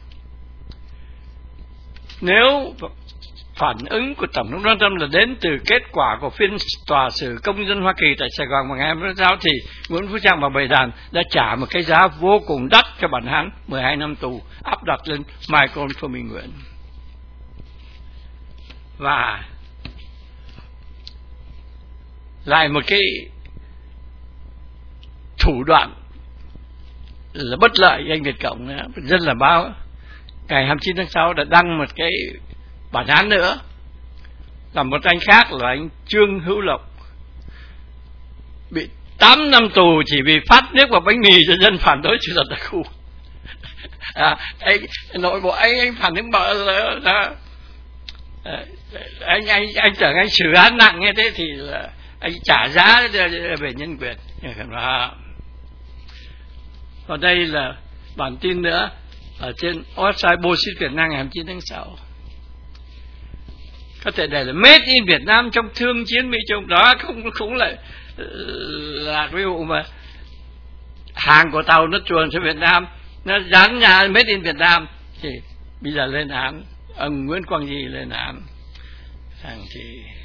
nếu phản ứng của Tổng thống Donald Trump là đến từ kết quả của phiên tòa xử công dân Hoa Kỳ tại Sài Gòn vào ngày hai mươi tháng sáu, thì Nguyễn Phú Trọng và bầy đàn đã trả một cái giá vô cùng đắt cho bản án mười hai năm tù áp đặt lên Michael Phương Minh Nguyễn. Và lại một cái thủ đoạn là bất lợi anh Việt Cộng, Dân Làm Báo ngày hai mươi chín tháng sáu đã đăng một cái bản án nữa là một anh khác là anh Trương Hữu Lộc bị tám năm tù chỉ vì phát nước vào bánh mì cho dân phản đối sự thật đặc khu. À, anh, nội bộ anh anh phản ứng bảo là, là à, anh anh anh tưởng anh xử án nặng như thế thì là anh trả giá về nhân quyền. À. Và đây là bản tin nữa ở trên website Bullshit Việt Nam ngày hai mươi chín tháng sáu. Có thể để là made in Việt Nam trong thương chiến Mỹ Trung, đó không cũng lại là ví dụ mà hàng của tàu nó chuồn sang Việt Nam, nó dán nhà made in Việt Nam, thì bây giờ lên án ông Nguyễn Quang Di lên án rằng thì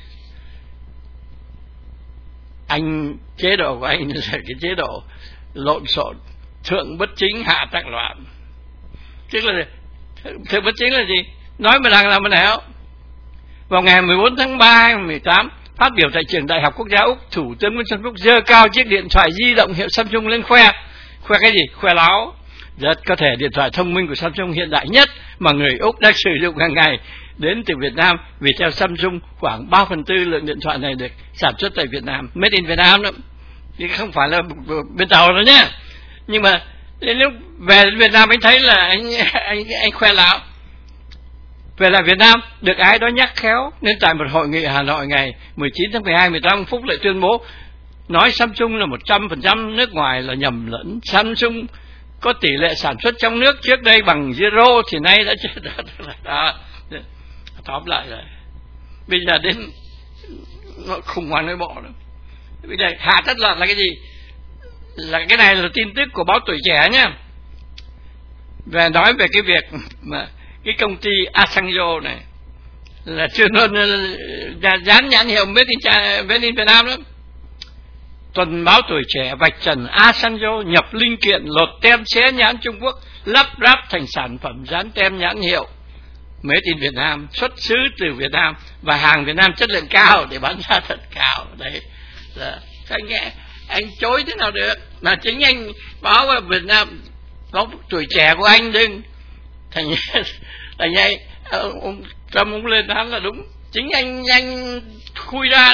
anh chế độ của anh là cái chế độ lộn xộn, thượng bất chính hạ tặc loạn. Tức là thượng bất chính là gì? Nói mà đằng làm mà nẻo. Vào ngày mười bốn tháng ba hai nghìn không trăm mười tám, Phát biểu tại trường Đại học Quốc gia Úc, Thủ tướng Nguyễn Xuân Phúc giơ cao chiếc điện thoại di động hiệu Samsung lên khoe. Khoe cái gì? Khoe láo. Rất có thể điện thoại thông minh của Samsung hiện đại nhất mà người Úc đang sử dụng hàng ngày đến từ Việt Nam, vì theo Samsung khoảng ba phần tư lượng điện thoại này được sản xuất tại Việt Nam, made in Việt Nam đó, chứ không phải là bên Tàu đâu nhé. Nhưng mà đến lúc về đến Việt Nam anh thấy là anh anh anh khoe láo. Về lại Việt Nam được ai đó nhắc khéo, nên tại một hội nghị Hà Nội ngày mười chín tháng mười hai, mười tám, Phúc lại tuyên bố nói Samsung là một trăm phần trăm nước ngoài là nhầm lẫn. Samsung có tỷ lệ sản xuất trong nước trước đây bằng zero thì nay đã chết đó. Tóm lại rồi, bây giờ đến nó khủng hoảng nội bộ nữa. Bây giờ hạ tất loạt là cái gì? Là cái này là tin tức của báo Tuổi Trẻ nhá, về nói về cái việc mà cái công ty Asanjo này là chưa luôn dán nhãn hiệu made in, made in Việt Nam đó. Tuần báo Tuổi Trẻ vạch trần Asanjo nhập linh kiện lột tem xé nhãn Trung Quốc, lắp ráp thành sản phẩm dán tem nhãn hiệu made in Việt Nam, xuất xứ từ Việt Nam và hàng Việt Nam chất lượng cao để bán giá thật cao. Đấy là anh nghe anh chối thế nào được, là chính anh báo ở Việt Nam, báo Tuổi Trẻ của anh đừng thành thành vậy ông Trump ông lên án là đúng, chính anh anh khui ra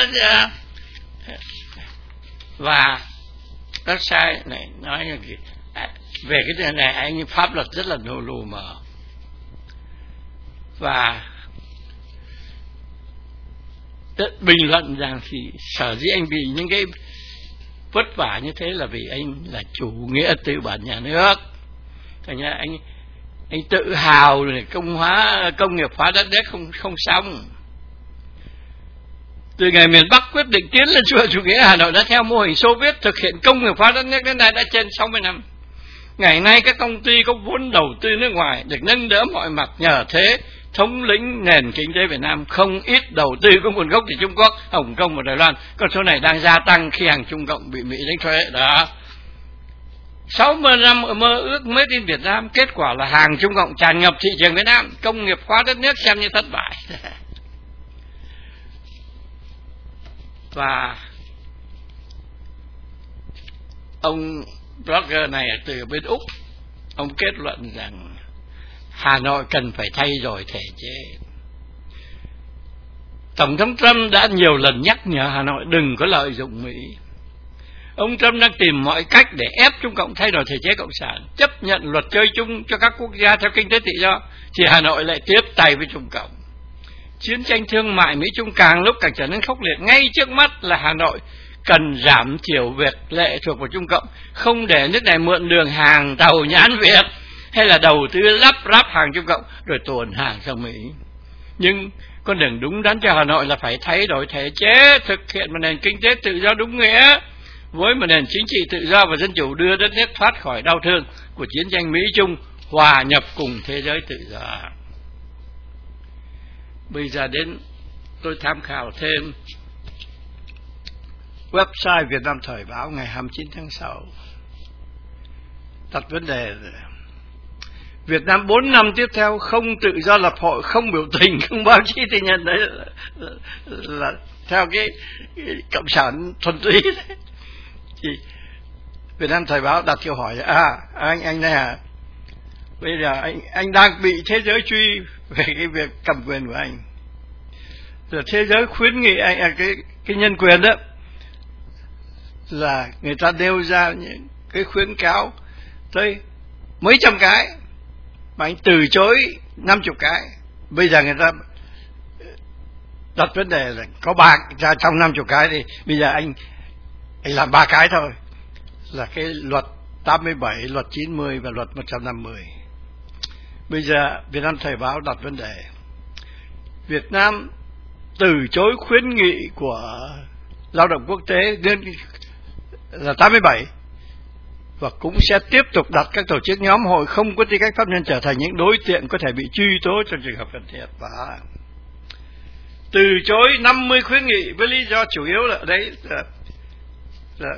và rất sai này. Nói về cái này anh pháp luật rất là lù lù mờ, và bình luận rằng thì sở dĩ anh bị những cái vất vả như thế là vì anh là chủ nghĩa tư bản nhà nước. Thành ra anh anh tự hào là công hóa công nghiệp hóa đất nước không không xong. Từ ngày miền Bắc quyết định tiến lên chủ, chủ nghĩa, Hà Nội đã theo mô hình Xô Viết thực hiện công nghiệp hóa đất nước đến nay đã trên sáu mươi năm. Ngày nay các công ty có vốn đầu tư nước ngoài được nâng đỡ mọi mặt, nhờ thế thống lĩnh nền kinh tế Việt Nam. Không ít đầu tư có nguồn gốc từ Trung Quốc, Hồng Kông và Đài Loan. Con số này đang gia tăng khi hàng Trung Cộng bị Mỹ đánh thuế. Đó, sáu mươi năm mơ ước made in Việt Nam, kết quả là hàng Trung Cộng tràn ngập thị trường Việt Nam, công nghiệp hóa đất nước xem như thất bại. Và ông blogger này từ bên Úc, ông kết luận rằng Hà Nội cần phải thay đổi thể chế. Tổng thống Trump đã nhiều lần nhắc nhở Hà Nội đừng có lợi dụng Mỹ. Ông Trump đang tìm mọi cách để ép Trung Cộng thay đổi thể chế cộng sản, chấp nhận luật chơi chung cho các quốc gia theo kinh tế tự do, thì Hà Nội lại tiếp tay với Trung Cộng. Chiến tranh thương mại Mỹ-Trung càng lúc càng trở nên khốc liệt. Ngay trước mắt là Hà Nội cần giảm thiểu việc lệ thuộc vào Trung Cộng, không để nước này mượn đường hàng tàu nhãn Việt hay là đầu tư lắp ráp hàng Trung Cộng rồi tuồn hàng sang Mỹ. Nhưng con đường đúng đắn cho Hà Nội là phải thay đổi thể chế, thực hiện một nền kinh tế tự do đúng nghĩa, với một nền chính trị tự do và dân chủ, đưa đất nước thoát khỏi đau thương của chiến tranh Mỹ-Trung, hòa nhập cùng thế giới tự do. Bây giờ đến tôi tham khảo thêm website Việt Nam Thời báo ngày hai mươi chín tháng sáu, đặt vấn đề Việt Nam bốn năm tiếp theo không tự do lập hội, không biểu tình, không báo chí tư nhân. Đấy là, là, là theo cái, cái cộng sản thuần túy đấy. Thì Việt Nam Thời báo đặt câu hỏi: à anh anh này à, bây giờ anh anh đang bị thế giới truy về cái việc cầm quyền của anh, rồi thế giới khuyến nghị anh à, cái cái nhân quyền đó là người ta nêu ra những cái khuyến cáo tới mấy trăm cái mà anh từ chối năm chục cái. Bây giờ người ta đặt vấn đề là có ba ra trong năm chục cái thì bây giờ anh anh làm ba cái thôi, là cái luật tám mươi bảy, luật chín mươi và luật một trăm năm mươi. Bây giờ Việt Nam Thời báo đặt vấn đề Việt Nam từ chối khuyến nghị của lao động quốc tế đến là tám mươi bảy, và cũng sẽ tiếp tục đặt các tổ chức nhóm hội không có tư cách pháp nhân trở thành những đối tượng có thể bị truy tố trong trường hợp cần thiết. Và từ chối năm mươi khuyến nghị với lý do chủ yếu là đấy là, là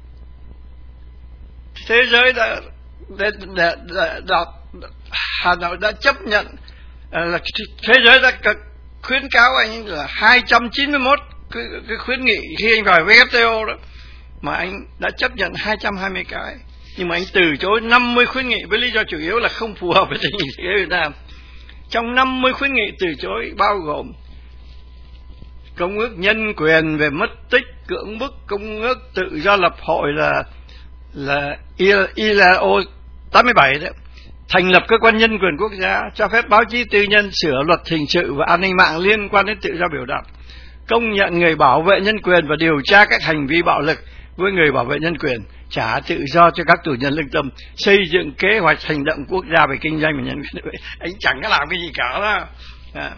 thế giới đã, đã, đã, đã, đã Hà Nội đã chấp nhận là thế giới đã khuyến cáo anh là hai trăm chín mươi mốt cái, cái khuyến nghị khi anh vào vê ép tê ô đó, mà anh đã chấp nhận hai trăm hai mươi cái, nhưng mà anh từ chối năm mươi khuyến nghị với lý do chủ yếu là không phù hợp với tình hình thế giới Việt Nam. Trong năm mươi khuyến nghị từ chối bao gồm công ước nhân quyền về mất tích, cưỡng bức, công ước tự do lập hội là là i lờ o tám mươi bảy đấy, thành lập cơ quan nhân quyền quốc gia, cho phép báo chí tư nhân sửa luật hình sự và an ninh mạng liên quan đến tự do biểu đạt, công nhận người bảo vệ nhân quyền và điều tra các hành vi bạo lực với người bảo vệ nhân quyền, trả tự do cho các tù nhân lương tâm, xây dựng kế hoạch hành động quốc gia về kinh doanh và nhân quyền. Anh chẳng có làm cái gì cả đó. À.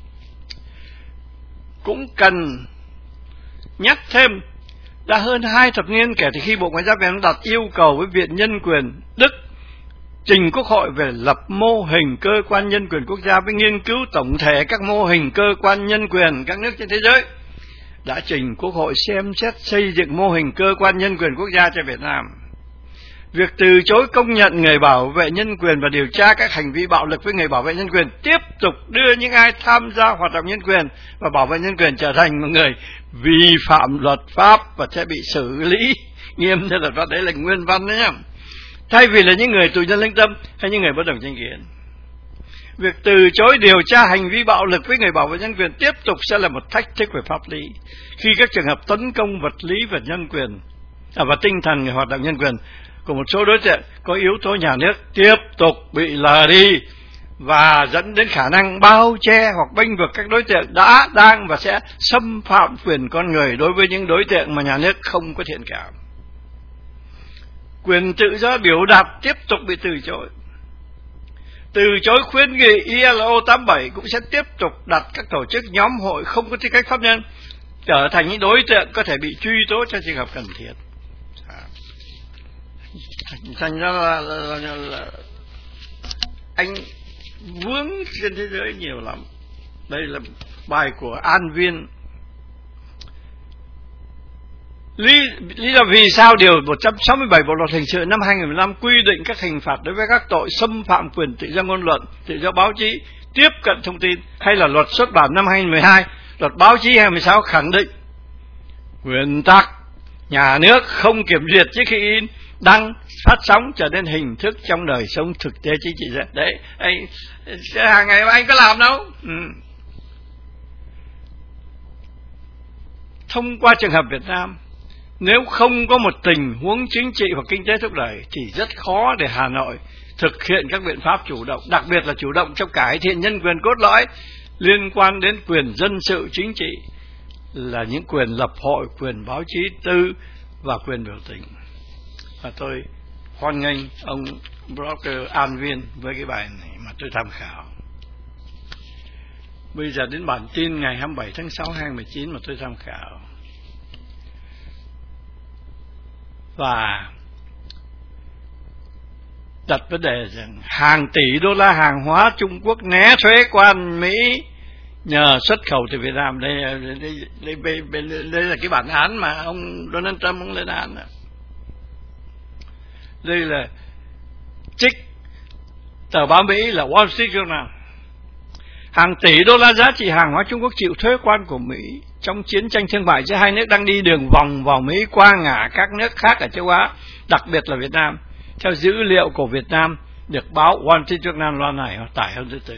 Cũng cần nhắc thêm, đã hơn hai thập niên kể từ khi Bộ Ngoại giao Việt Nam đặt yêu cầu với Viện Nhân quyền Đức trình Quốc hội về lập mô hình cơ quan nhân quyền quốc gia với nghiên cứu tổng thể các mô hình cơ quan nhân quyền các nước trên thế giới, đã trình Quốc hội xem xét xây dựng mô hình cơ quan nhân quyền quốc gia cho Việt Nam. Việc từ chối công nhận người bảo vệ nhân quyền và điều tra các hành vi bạo lực với người bảo vệ nhân quyền tiếp tục đưa những ai tham gia hoạt động nhân quyền và bảo vệ nhân quyền trở thành một người vi phạm luật pháp và sẽ bị xử lý nghiêm theo luật pháp. Đấy là nguyên văn đấy nhá. Thay vì là những người tù nhân lương tâm hay những người bất đồng chính kiến. Việc từ chối điều tra hành vi bạo lực với người bảo vệ nhân quyền tiếp tục sẽ là một thách thức về pháp lý khi các trường hợp tấn công vật lý và nhân quyền à, và tinh thần người hoạt động nhân quyền của một số đối tượng có yếu tố nhà nước tiếp tục bị lờ đi và dẫn đến khả năng bao che hoặc bênh vực các đối tượng đã, đang và sẽ xâm phạm quyền con người đối với những đối tượng mà nhà nước không có thiện cảm. Quyền tự do biểu đạt tiếp tục bị từ chối. Từ chối khuyến nghị i lờ o tám mươi bảy cũng sẽ tiếp tục đặt các tổ chức nhóm hội không có tư cách pháp nhân trở thành những đối tượng có thể bị truy tố trong trường hợp cần thiết. Thành ra là, là, là, là anh vướng trên thế giới nhiều lắm. Đây là bài của An Viên. Lý, lý do vì sao điều một trăm sáu mươi bảy Bộ luật hình sự năm hai nghìn không trăm mười lăm quy định các hình phạt đối với các tội xâm phạm quyền tự do ngôn luận, tự do báo chí, tiếp cận thông tin, hay là luật xuất bản năm hai nghìn không trăm mười hai, luật báo chí hai nghìn không trăm mười sáu khẳng định nguyên tắc nhà nước không kiểm duyệt trước khi in, đăng, phát sóng trở nên hình thức trong đời sống thực tế chính trị. Đấy, anh hàng ngày mà anh có làm đâu. Ừ. Thông qua trường hợp Việt Nam, nếu không có một tình huống chính trị hoặc kinh tế thúc đẩy thì rất khó để Hà Nội thực hiện các biện pháp chủ động, đặc biệt là chủ động trong cải thiện nhân quyền cốt lõi liên quan đến quyền dân sự chính trị, là những quyền lập hội, quyền báo chí tư và quyền biểu tình. Và tôi hoan nghênh ông blogger An Viên với cái bài này mà tôi tham khảo. Bây giờ đến bản tin ngày hai mươi bảy tháng sáu năm hai nghìn không trăm mười chín mà tôi tham khảo. Và đặt vấn đề rằng hàng tỷ đô la hàng hóa Trung Quốc né thuế quan Mỹ nhờ xuất khẩu từ Việt Nam. Đây, đây, đây, đây, đây, đây là cái bản án mà ông Donald Trump ông lên án. Đây là trích tờ báo Mỹ là Wall Street Journal. Hàng tỷ đô la giá trị hàng hóa Trung Quốc chịu thuế quan của Mỹ trong chiến tranh thương mại giữa hai nước đang đi đường vòng vào Mỹ qua ngã các nước khác ở châu Á, đặc biệt là Việt Nam. Theo dữ liệu của Việt Nam được báo Wall Street Journal loan này hoặc tải hôm thứ Tư.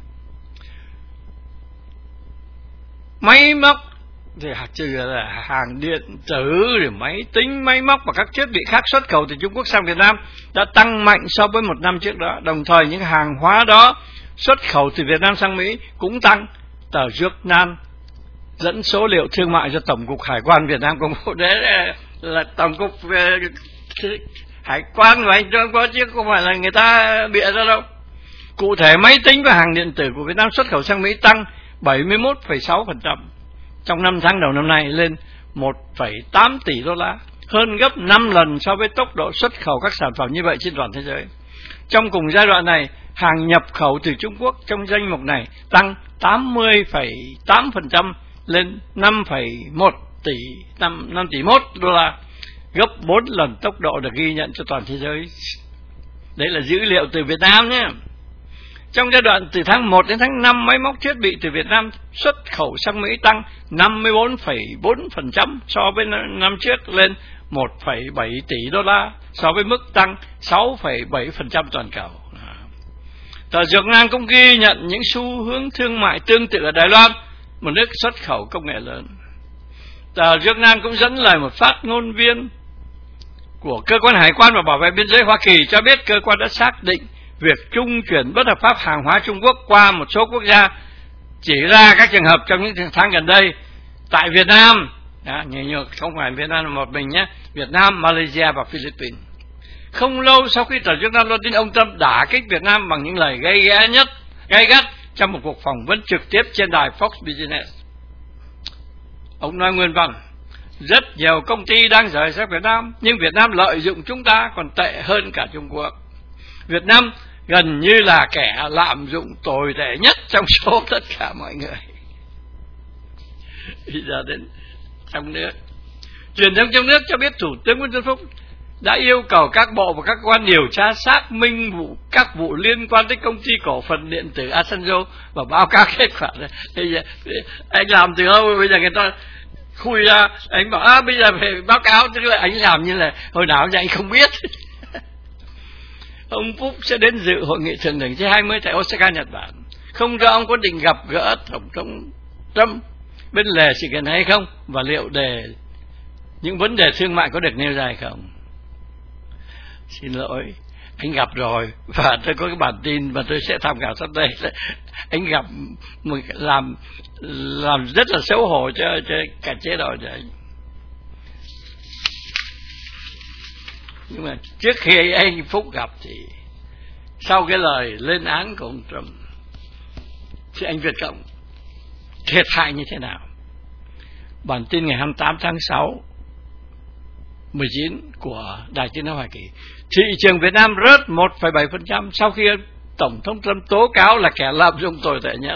Máy móc thì trừ là hàng điện tử, rồi máy tính, máy móc và các thiết bị khác xuất khẩu từ Trung Quốc sang Việt Nam đã tăng mạnh so với một năm trước đó. Đồng thời những hàng hóa đó xuất khẩu từ Việt Nam sang Mỹ cũng tăng. Tờ Journal dẫn số liệu thương mại do Tổng cục Hải quan Việt Nam công bố. Đấy là Tổng cục Hải quan của anh Trump có, chứ không phải là người ta bịa ra đâu. Cụ thể máy tính và hàng điện tử của Việt Nam xuất khẩu sang Mỹ tăng bảy mươi mốt phẩy sáu phần trăm trong năm tháng đầu năm nay lên một phẩy tám tỷ đô la, hơn gấp năm lần so với tốc độ xuất khẩu các sản phẩm như vậy trên toàn thế giới. Trong cùng giai đoạn này, hàng nhập khẩu từ Trung Quốc trong danh mục này tăng tám mươi phẩy tám phần trăm lên năm phẩy một tỷ, năm tỷ mốt đô la, gấp bốn lần tốc độ được ghi nhận cho toàn thế giới. Đấy là dữ liệu từ Việt Nam nhé. Trong giai đoạn từ tháng một đến tháng năm, máy móc thiết bị từ Việt Nam xuất khẩu sang Mỹ tăng năm mươi bốn phẩy bốn phần trăm so với năm trước, lên một phẩy bảy tỷ đô la so với mức tăng sáu phẩy bảy phần trăm toàn cầu. Tờ Dược Nam cũng ghi nhận những xu hướng thương mại tương tự ở Đài Loan, một nước xuất khẩu công nghệ lớn. Tờ Dược Nam cũng dẫn lời một phát ngôn viên của Cơ quan Hải quan và Bảo vệ Biên giới Hoa Kỳ cho biết cơ quan đã xác định việc trung chuyển bất hợp pháp hàng hóa Trung Quốc qua một số quốc gia, chỉ ra các trường hợp trong những tháng gần đây tại Việt Nam, đó, nhiều không phải Việt Nam một mình nhé, Việt Nam, Malaysia và Philippines. Không lâu sau khi tờ Dược Nam loan tin, ông Trump đả kích Việt Nam bằng những lời gây ghét nhất, gay gắt trong một cuộc phỏng vấn trực tiếp trên đài Fox Business. Ông nói nguyên văn: rất nhiều công ty đang rời sang Việt Nam, nhưng Việt Nam lợi dụng chúng ta còn tệ hơn cả Trung Quốc. Việt Nam gần như là kẻ lạm dụng tồi tệ nhất trong số tất cả mọi người. Bây giờ đến trong nước, truyền thông trong nước cho biết Thủ tướng Nguyễn Xuân Phúc đã yêu cầu các bộ và các cơ quan điều tra xác minh vụ các vụ liên quan tới công ty cổ phần điện tử Asanjo và báo cáo kết quả. Bây giờ anh làm từ lâu, bây giờ người ta khui ra, anh bảo à, bây giờ phải báo cáo, tức là anh làm như là hồi nào giờ anh không biết. Ông Phúc sẽ đến dự hội nghị thượng đỉnh G hai mươi tại Osaka, Nhật Bản. Không rõ ông có định gặp gỡ Tổng thống Trump bên lề sự kiện hay không, và liệu đề những vấn đề thương mại có được nêu ra hay không. Xin lỗi, anh gặp rồi, và tôi có cái bản tin mà tôi sẽ tham khảo sắp đây. Anh gặp làm làm rất là xấu hổ cho, cho cả chế độ cho anh. Nhưng mà trước khi anh Phúc gặp thì sau cái lời lên án của ông Trump thì anh Việt Cộng thiệt hại như thế nào? Bản tin ngày hai mươi tám tháng sáu mười chín của Đài Tiếng nói Hoa Kỳ: thị trường Việt Nam rớt một phẩy bảy phần trăm sau khi Tổng thống Trump tố cáo là kẻ lạm dụng tồi tệ nhất.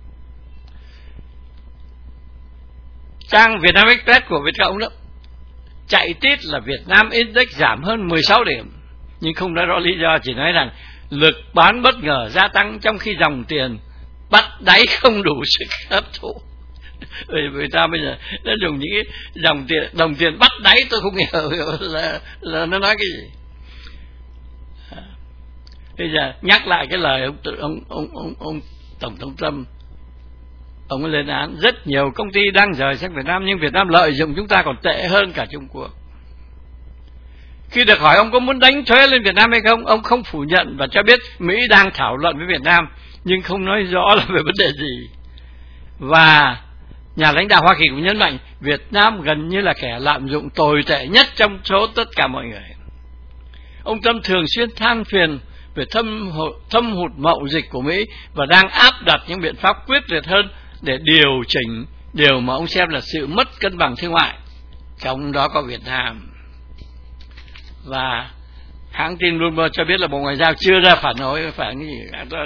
Trang Vietnam Express của Việt Cộng đó chạy tít là Việt Nam Index giảm hơn mười sáu điểm, nhưng không nói rõ lý do, chỉ nói rằng lực bán bất ngờ gia tăng trong khi dòng tiền bắt đáy không đủ sức hấp thụ. Vì người ta bây giờ nó dùng những cái dòng tiền, đồng tiền bắt đáy, tôi không hiểu là, là nó nói cái gì. Bây giờ nhắc lại cái lời ông ông ông ông, ông Tổng thống Trump, ông ấy lên án rất nhiều công ty đang rời sang Việt Nam, nhưng Việt Nam lợi dụng chúng ta còn tệ hơn cả Trung Quốc. Khi được hỏi ông có muốn đánh thuế lên Việt Nam hay không, ông không phủ nhận và cho biết Mỹ đang thảo luận với Việt Nam, nhưng không nói rõ là về vấn đề gì. Và nhà lãnh đạo Hoa Kỳ cũng nhấn mạnh Việt Nam gần như là kẻ lạm dụng tồi tệ nhất trong số tất cả mọi người. Ông Trump thường xuyên than phiền về thâm, thâm hụt mậu dịch của Mỹ và đang áp đặt những biện pháp quyết liệt hơn để điều chỉnh điều mà ông xem là sự mất cân bằng thương mại, trong đó có Việt Nam. Và hãng tin Bloomberg cho biết là Bộ Ngoại giao chưa ra phản hồi, phản gì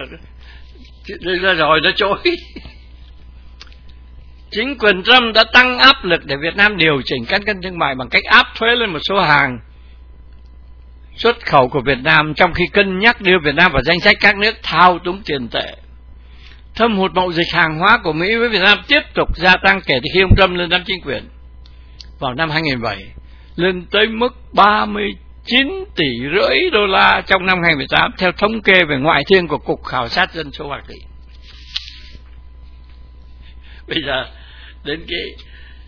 ra rồi nó chối. Chính quyền Trump đã tăng áp lực để Việt Nam điều chỉnh cán cân thương mại bằng cách áp thuế lên một số hàng xuất khẩu của Việt Nam, trong khi cân nhắc đưa Việt Nam vào danh sách các nước thao túng tiền tệ. Thâm hụt mậu dịch hàng hóa của Mỹ với Việt Nam tiếp tục gia tăng kể từ khi ông Trump lên nắm chính quyền vào năm hai nghìn không trăm lẻ bảy, lên tới mức ba mươi chín tỷ rưỡi đô la trong năm hai nghìn không trăm mười tám, theo thống kê về ngoại thương của Cục Khảo sát Dân số Hoa Kỳ. Bây giờ đến cái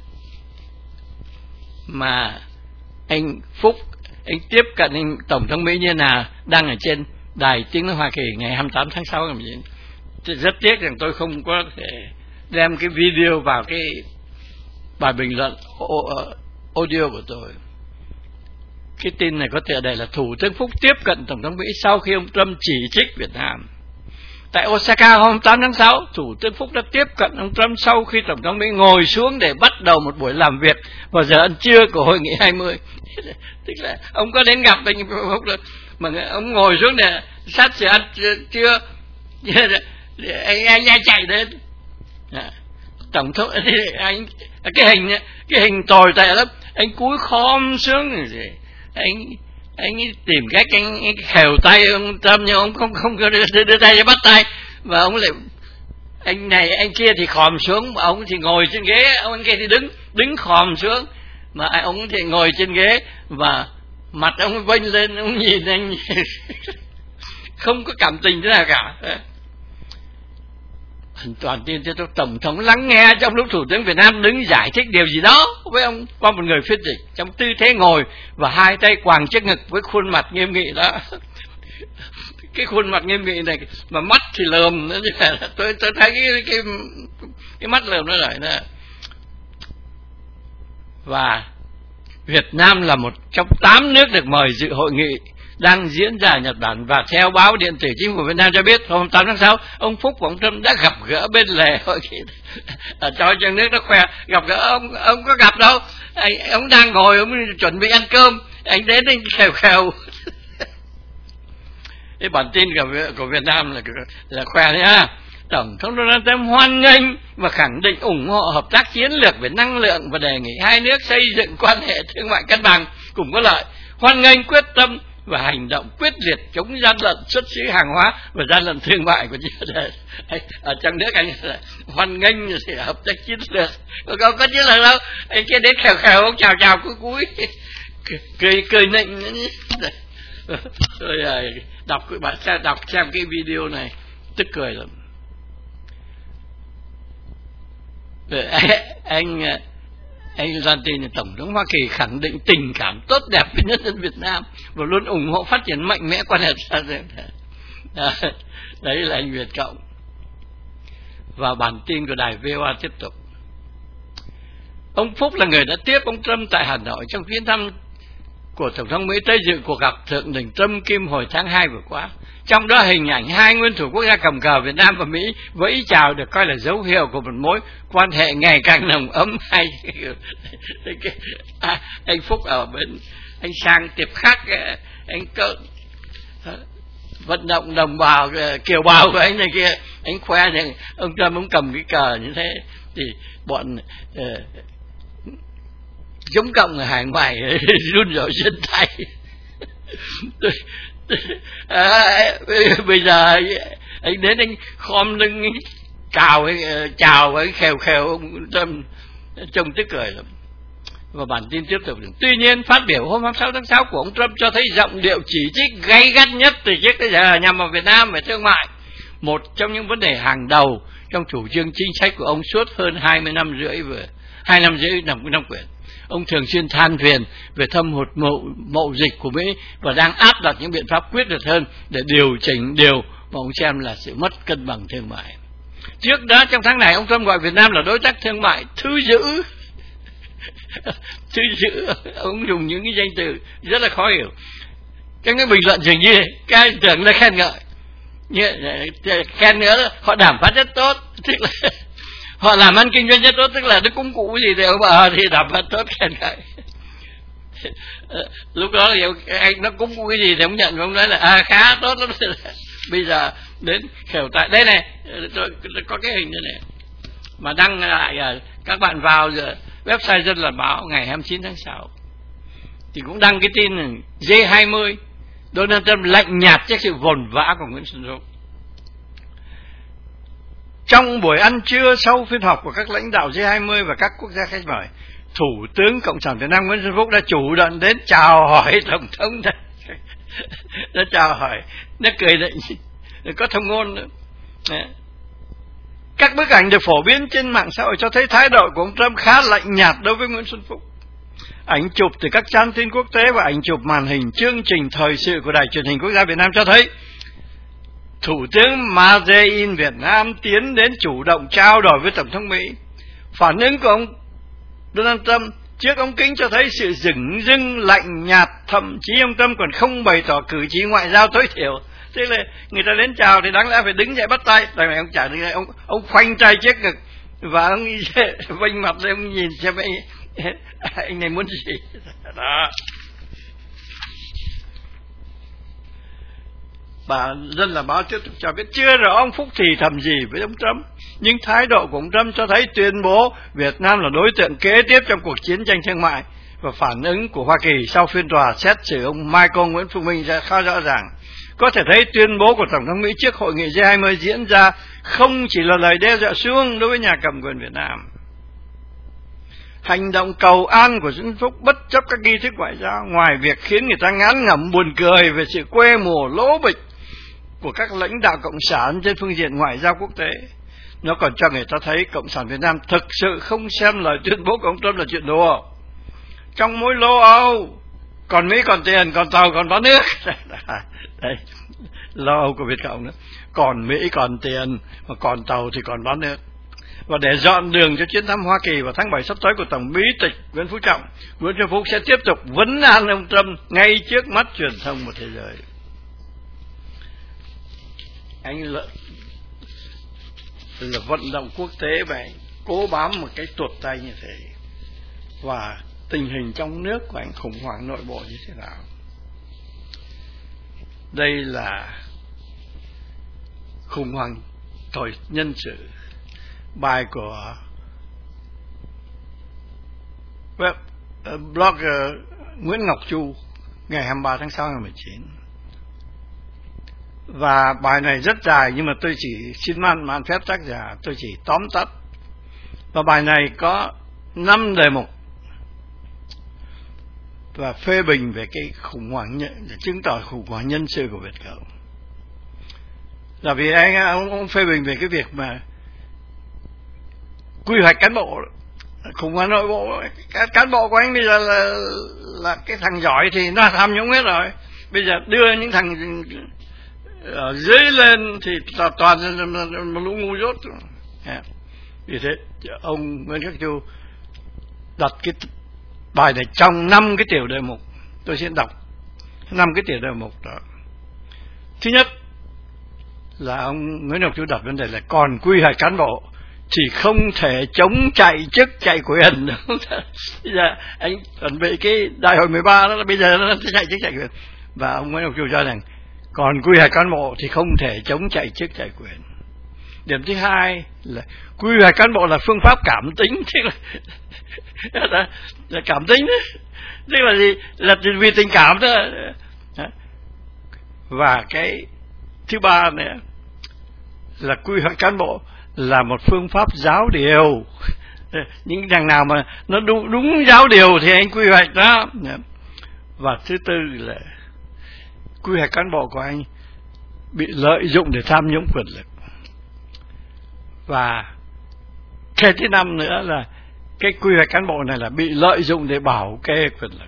mà anh Phúc, anh tiếp cận anh Tổng thống Mỹ như nào, đăng ở trên Đài Tiếng nói Hoa Kỳ ngày hai mươi tám tháng sáu năm hai nghìn không trăm mười chín. Rất tiếc rằng tôi không có thể đem cái video vào cái bài bình luận audio của tôi. Cái tin này có tựa đề là Thủ tướng Phúc tiếp cận Tổng thống Mỹ sau khi ông Trump chỉ trích Việt Nam. Tại Osaka hôm tám tháng sáu, Thủ tướng Phúc đã tiếp cận ông Trump sau khi Tổng thống Mỹ ngồi xuống để bắt đầu một buổi làm việc vào giờ ăn trưa của hội nghị hai mươi. Tức là ông có đến gặp anh Phúc rồi, mà ông ngồi xuống để sát giờ ăn trưa, anh anh, anh chạy đến. Tổng thống anh cái hình cái hình tồi tệ lắm, anh cúi khom xuống rồi anh anh ấy tìm cách anh, anh khều tay ông Trump, nhưng ông không không có đưa, đưa tay cho bắt tay, và ông lại anh này anh kia thì khòm xuống, ông thì ngồi trên ghế, ông kia thì đứng đứng khòm xuống, mà ông thì ngồi trên ghế và mặt ông vênh lên, ông nhìn anh không có cảm tình thế nào cả. Hoàn toàn tin cho tổng thống lắng nghe trong lúc thủ tướng Việt Nam đứng giải thích điều gì đó với ông qua một người phiên dịch trong tư thế ngồi và hai tay quàng trước ngực với khuôn mặt nghiêm nghị đó. Cái khuôn mặt nghiêm nghị này mà mắt thì lườm nữa, tôi tôi thấy cái cái cái mắt lườm nó lại nè. Và Việt Nam là một trong tám nước được mời dự hội nghị đang diễn ra ở Nhật Bản, và theo báo điện tử chính phủ Việt Nam cho biết hôm tám tháng sáu ông Phúc và ông Trump đã gặp gỡ bên lề hội nghị. Ở cho trong nước nó khoe gặp gỡ, ông ông có gặp đâu, anh, ông đang ngồi ông chuẩn bị ăn cơm, anh đến anh khều khều. Cái bản tin của Việt Nam là là khoe đấy ha. Tổng thống Donald Trump hoan nghênh và khẳng định ủng hộ hợp tác chiến lược về năng lượng và đề nghị hai nước xây dựng quan hệ thương mại cân bằng cùng có lợi, hoan nghênh quyết tâm và hành động quyết liệt chống gian lận xuất xứ hàng hóa và gian lận thương mại của chúng ta. Ở trong nước anh là hoan nghênh thì hợp tác chiến lược, có có chiến lược đâu, anh kia đến khều khều ông chào chào cúi cúi cười cười nịnh. Rồi đọc bạn xem đọc xem cái video này tức cười lắm. anh anh Doan Tin, tổng thống Hoa Kỳ khẳng định tình cảm tốt đẹp với nhân dân Việt Nam và luôn ủng hộ phát triển mạnh mẽ quan hệ xã hội. Đấy là anh Việt Cộng. Và bản tin của đài vê o a tiếp tục. Ông Phúc là người đã tiếp ông Trump tại Hà Nội trong chuyến thăm của tổng thống Mỹ tới dự cuộc gặp thượng đỉnh Trump Kim hồi tháng hai vừa qua. Trong đó hình ảnh hai nguyên thủ quốc gia cầm cờ Việt Nam và Mỹ vẫy chào được coi là dấu hiệu của một mối quan hệ ngày càng nồng ấm. Hay à, anh Phúc ở bên, anh sang tiệp khác, anh có vận động đồng bào kiều bào của anh này kia, anh khoe rằng ông Trump ông cầm cái cờ như thế thì bọn uh, chống cộng ở hải ngoại run rẩy chân tay. À, bây giờ anh đến anh khom lưng chào chào với khều khều ông Trump, trông tức cười lắm. Và bản tin tiếp tục. Tuy nhiên phát biểu hôm hai mươi sáu tháng sáu của ông Trump cho thấy giọng điệu chỉ trích gay gắt nhất từ trước tới giờ nhằm vào Việt Nam về thương mại, một trong những vấn đề hàng đầu trong chủ trương chính sách của ông suốt hơn hai mươi năm rưỡi vừa hai năm rưỡi nằm năm quyền. Ông thường xuyên than phiền về thâm hụt mậu, mậu dịch của Mỹ và đang áp đặt những biện pháp quyết liệt hơn để điều chỉnh điều mà ông xem là sự mất cân bằng thương mại. Trước đó trong tháng này ông Trump gọi Việt Nam là đối tác thương mại thứ dữ. Thứ dữ, ông dùng những cái danh từ rất là khó hiểu. Các cái bình luận dường như các anh tưởng là khen ngợi, khen nữa là họ đàm phán rất tốt, tức là họ làm ăn kinh doanh rất tốt, tức là nó cũng cụ gì thì ông bà thì đàm phán tốt, khen ngợi. Lúc đó thì anh nó cũng cụ cái gì thì ông nhận và ông nói là à khá tốt lắm. Bây giờ đến khều tại đây này, tôi có cái hình này, này mà đăng lại, các bạn vào giờ website Dân Làm Báo ngày hai mươi chín tháng sáu thì cũng đăng cái tin này, G hai mươi Donald Trump lạnh nhạt trước sự vồn vã của Nguyễn Xuân Phúc. Trong buổi ăn trưa sau phiên họp của các lãnh đạo G hai mươi và các quốc gia khách mời, Thủ tướng Cộng sản Việt Nam Nguyễn Xuân Phúc đã chủ động đến chào hỏi tổng thống này. Đã chào hỏi, nó cười định, có thông ngôn nữa. Đấy. Các bức ảnh được phổ biến trên mạng xã hội cho thấy thái độ của ông Trump khá lạnh nhạt đối với Nguyễn Xuân Phúc. Ảnh chụp từ các trang tin quốc tế và ảnh chụp màn hình chương trình thời sự của Đài Truyền hình Quốc gia Việt Nam cho thấy Thủ tướng Made in Việt Nam tiến đến chủ động trao đổi với Tổng thống Mỹ. Phản ứng của ông Donald Trump trước ống kính cho thấy sự dửng dưng lạnh nhạt, thậm chí ông Trump còn không bày tỏ cử chỉ ngoại giao tối thiểu. Tức là người ta đến chào thì đáng lẽ phải đứng dậy bắt tay, tại vì ông chả được, ông ông khoanh tay trước ngực và ông vênh mặt lên, ông nhìn xem anh, anh này muốn gì đó. Bà Dân Làm Báo tiếp tục cho biết chưa rõ ông Phúc thì thầm gì với ông Trump, nhưng thái độ của ông Trump cho thấy tuyên bố Việt Nam là đối tượng kế tiếp trong cuộc chiến tranh thương mại và phản ứng của Hoa Kỳ sau phiên tòa xét xử ông Michael Nguyễn Phú Minh ra khá rõ ràng. Có thể thấy tuyên bố của Tổng thống Mỹ trước hội nghị G hai mươi diễn ra không chỉ là lời đe dọa suông đối với nhà cầm quyền Việt Nam. Hành động cầu an của Nguyễn Phúc bất chấp các nghi thức ngoại giao, ngoài việc khiến người ta ngán ngẩm buồn cười về sự quê mùa lỗ bịch của các lãnh đạo Cộng sản trên phương diện ngoại giao quốc tế, nó còn cho người ta thấy Cộng sản Việt Nam thực sự không xem lời tuyên bố của ông Trump là chuyện đùa. Trong mối lo âu, còn Mỹ còn tiền, còn tàu, còn bán nước. Đấy, lo âu của Việt Cộng nữa. Còn Mỹ còn tiền, mà còn tàu thì còn bán nước. Và để dọn đường cho chuyến thăm Hoa Kỳ vào tháng bảy sắp tới của Tổng bí tịch Nguyễn Phú Trọng, Nguyễn Xuân Phúc sẽ tiếp tục vấn an ông Trump ngay trước mắt truyền thông của thế giới. Anh là, là vận động quốc tế và cố bám một cái tuột tay như thế. Và tình hình trong nước của anh khủng hoảng nội bộ như thế nào? Đây là khủng hoảng tội nhân sự. Bài của web uh, blogger Nguyễn Ngọc Chu ngày hai mươi ba tháng sáu năm hai nghìn không trăm mười chín. Và bài này rất dài, nhưng mà tôi chỉ xin man, man phép tác giả, tôi chỉ tóm tắt. Và bài này có năm đề mục và phê bình về cái khủng hoảng, chứng tỏ khủng hoảng nhân sự của Việt Cộng. Là vì anh ông, ông phê bình về cái việc mà quy hoạch cán bộ, khủng hoảng nội bộ. Cán bộ của anh bây giờ là là cái thằng giỏi thì nó tham nhũng hết rồi. Bây giờ đưa những thằng ở dưới lên thì toàn là lũ ngu dốt. Vì thế ông Nguyễn Khắc Chu đặt cái bài này trong năm cái tiểu đề mục. Tôi xin đọc năm cái tiểu đề mục đó. Thứ nhất là ông Nguyễn Ngọc Chu đặt vấn đề là còn quy hoạch cán bộ thì không thể chống chạy chức chạy quyền. Bây giờ anh chuẩn bị cái đại hội mười ba đó, bây giờ nó chạy chức chạy quyền. Và ông Nguyễn Ngọc Chu cho rằng còn quy hoạch cán bộ thì không thể chống chạy chức chạy quyền. Điểm thứ hai là quy hoạch cán bộ là phương pháp cảm tính, tức là, là, là cảm tính đấy. Tức là gì? Là vì tình cảm đó. Và cái thứ ba nữa là quy hoạch cán bộ là một phương pháp giáo điều. Những thằng nào mà nó đúng, đúng giáo điều thì anh quy hoạch đó. Và thứ tư là quy hoạch cán bộ của anh bị lợi dụng để tham nhũng quyền lực. Và cái thứ năm nữa là cái quy hoạch cán bộ này là bị lợi dụng để bảo kê quyền lực.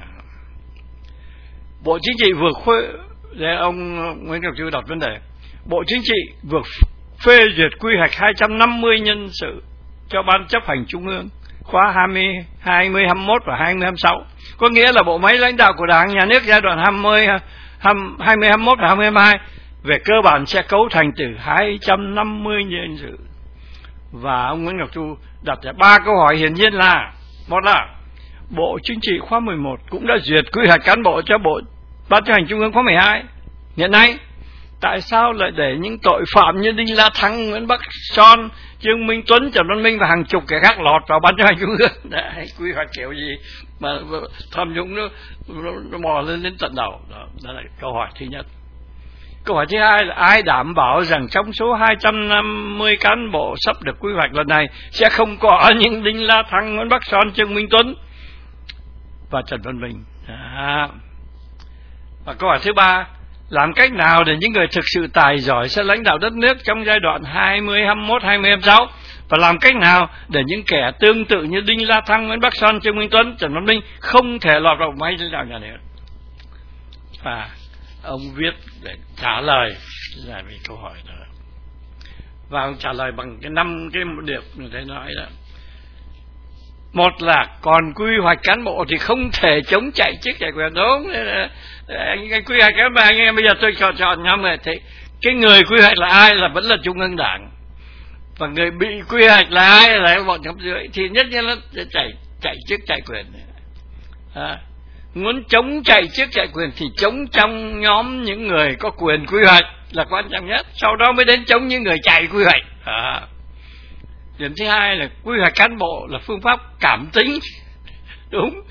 Bộ Chính trị vừa khuê, để ông Nguyễn Ngọc Chu đặt vấn đề, Bộ Chính trị vừa phê duyệt quy hoạch hai trăm năm mươi nhân sự cho Ban chấp hành Trung ương khóa hai mươi, hai mươi hai mươi mốt và hai mươi hai mươi sáu. Có nghĩa là bộ máy lãnh đạo của Đảng, Nhà nước giai đoạn hai mươi, hai mươi, hai mươi mốt và hai mươi hai mươi hai về cơ bản sẽ cấu thành từ hai trăm năm mươi nhân sự. Và ông Nguyễn Ngọc Chu đặt ra ba câu hỏi hiển nhiên là: một là Bộ Chính trị khóa mười một cũng đã duyệt quy hoạch cán bộ cho Bộ Ban chấp hành Trung ương khóa mười hai. Hiện nay tại sao lại để những tội phạm như Đinh La Thăng, Nguyễn Bắc Son, Trương Minh Tuấn, Trần Văn Minh và hàng chục kẻ khác lọt vào Ban chấp hành Trung ương? Đấy, quy hoạch kiểu gì mà tham nhũng nó, nó, nó mò lên đến tận đầu. Đó, đó là câu hỏi thứ nhất. Câu hỏi thứ hai là ai đảm bảo rằng trong số hai trăm năm mươi cán bộ sắp được quy hoạch lần này sẽ không có những Đinh La Thăng, Nguyễn Bắc Son, Trương Minh Tuấn và Trần Văn Minh? À. Và câu hỏi thứ ba, làm cách nào để những người thực sự tài giỏi sẽ lãnh đạo đất nước trong giai đoạn hai mươi hai mươi mốt, hai mươi hai mươi sáu? Và làm cách nào để những kẻ tương tự như Đinh La Thăng, Nguyễn Bắc Son, Trương Minh Tuấn, Trần Văn Minh không thể lọt vào máy lãnh đạo nhà nước? Và ông viết để trả lời là về câu hỏi đó. Và ông trả lời bằng cái năm cái điểm người ta nói đó. Một là còn quy hoạch cán bộ thì không thể chống chạy chức chạy quyền. Đúng, anh, anh quy hoạch cán bộ, anh em bây giờ tôi chọn chọn nhau rồi thì cái người quy hoạch là ai? Là vẫn là Trung ương Đảng. Và người bị quy hoạch là ai? Là bọn cấp dưới. Thì nhất nhiên là chạy chạy chức chạy quyền. À, muốn chống chạy chức chạy quyền thì chống trong nhóm những người có quyền quy hoạch là quan trọng nhất, sau đó mới đến chống những người chạy quy hoạch. À. Điểm thứ hai là quy hoạch cán bộ là phương pháp cảm tính. Đúng,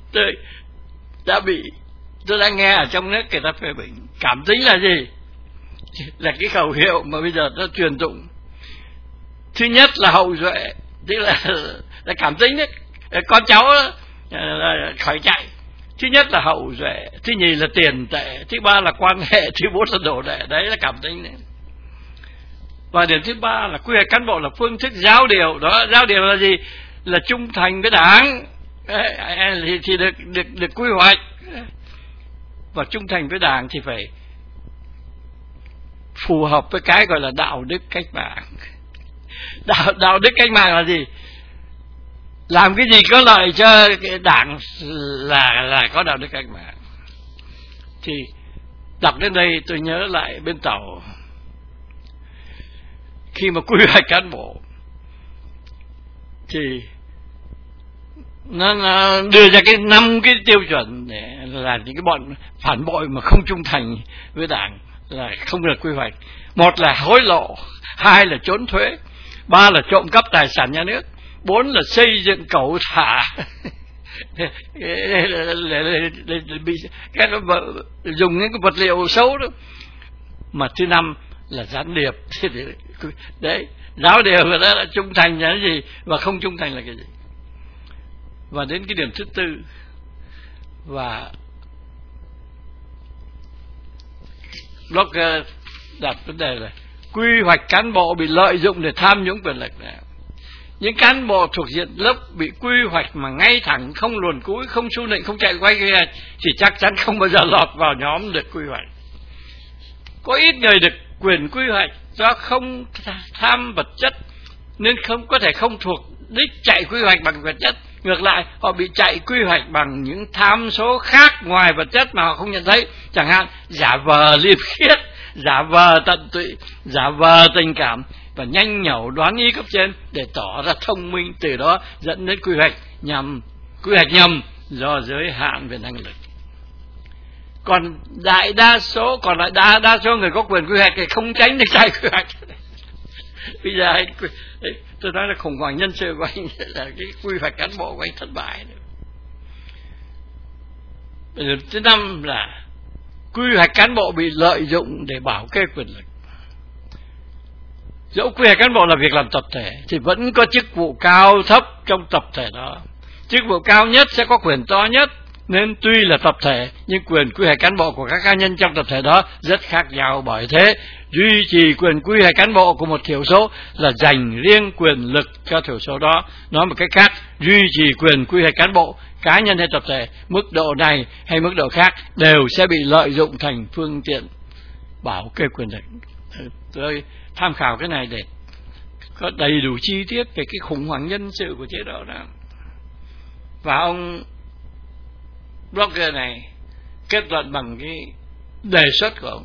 tôi đã bị tôi đã nghe ở trong nước người ta phê bình. Cảm tính là gì? Là cái khẩu hiệu mà bây giờ nó truyền dụng. Thứ nhất là hậu duệ, tức là, là cảm tính đấy, con cháu đó, là khỏi chạy. Thứ nhất là hậu duệ, thứ nhì là tiền tệ, thứ ba là quan hệ, thứ bốn là đồ đệ. Đấy là cảm tính đấy. Và điểm thứ ba là quy hoạch cán bộ là phương thức giáo điều. Đó, giáo điều là gì? Là trung thành với đảng thì, thì được, được, được quy hoạch. Và trung thành với đảng thì phải phù hợp với cái gọi là đạo đức cách mạng. Đạo, đạo đức cách mạng là gì? Làm cái gì có lợi cho cái đảng là là có đạo đức cách mạng. Thì đọc đến đây tôi nhớ lại bên Tàu, khi mà quy hoạch cán bộ thì nó, nó đưa ra cái năm cái tiêu chuẩn để là những cái bọn phản bội mà không trung thành với đảng là không được quy hoạch. Một là hối lộ, hai là trốn thuế, ba là trộm cắp tài sản nhà nước, bốn là xây dựng cẩu thả bị cái dùng những cái vật liệu xấu đó, mà thứ năm là gián điệp. Đấy, giáo điều người ta là trung thành là cái gì và không trung thành là cái gì. Và đến cái điểm thứ tư, và blogger đặt vấn đề là quy hoạch cán bộ bị lợi dụng để tham nhũng quyền lực nào. Những cán bộ thuộc diện lớp bị quy hoạch mà ngay thẳng, không luồn cúi, không xu nịnh, không chạy quay quy hoạch thì chắc chắn không bao giờ lọt vào nhóm được quy hoạch. Có ít người được quyền quy hoạch do không tham vật chất nên không có thể không thuộc đích chạy quy hoạch bằng vật chất. Ngược lại, họ bị chạy quy hoạch bằng những tham số khác ngoài vật chất mà họ không nhận thấy. Chẳng hạn giả vờ liêm khiết, giả vờ tận tụy, giả vờ tình cảm và nhanh nhẩu đoán ý cấp trên để tỏ ra thông minh, từ đó dẫn đến quy hoạch nhằm quy hoạch nhầm do giới hạn về năng lực. Còn đại đa số còn lại đa đa số người có quyền quy hoạch thì không tránh được sai quy hoạch. Bây giờ anh, tôi nói là khủng hoảng nhân sự của anh là cái quy hoạch cán bộ của anh thất bại. Thứ năm là quy hoạch cán bộ bị lợi dụng để bảo kê quyền lực. Dẫu quy hoạch cán bộ là việc làm tập thể thì vẫn có chức vụ cao thấp trong tập thể đó. Chức vụ cao nhất sẽ có quyền to nhất, nên tuy là tập thể nhưng quyền quy hoạch cán bộ của các cá nhân trong tập thể đó rất khác nhau. Bởi thế duy trì quyền quy hoạch cán bộ của một thiểu số là dành riêng quyền lực cho thiểu số đó. Nói một cách khác, duy trì quyền quy hoạch cán bộ cá nhân hay tập thể, mức độ này hay mức độ khác đều sẽ bị lợi dụng thành phương tiện bảo kê quyền lực. Tôi tham khảo cái này để có đầy đủ chi tiết về cái khủng hoảng nhân sự của chế độ đó. Và ông blogger này kết luận bằng cái đề xuất của ông.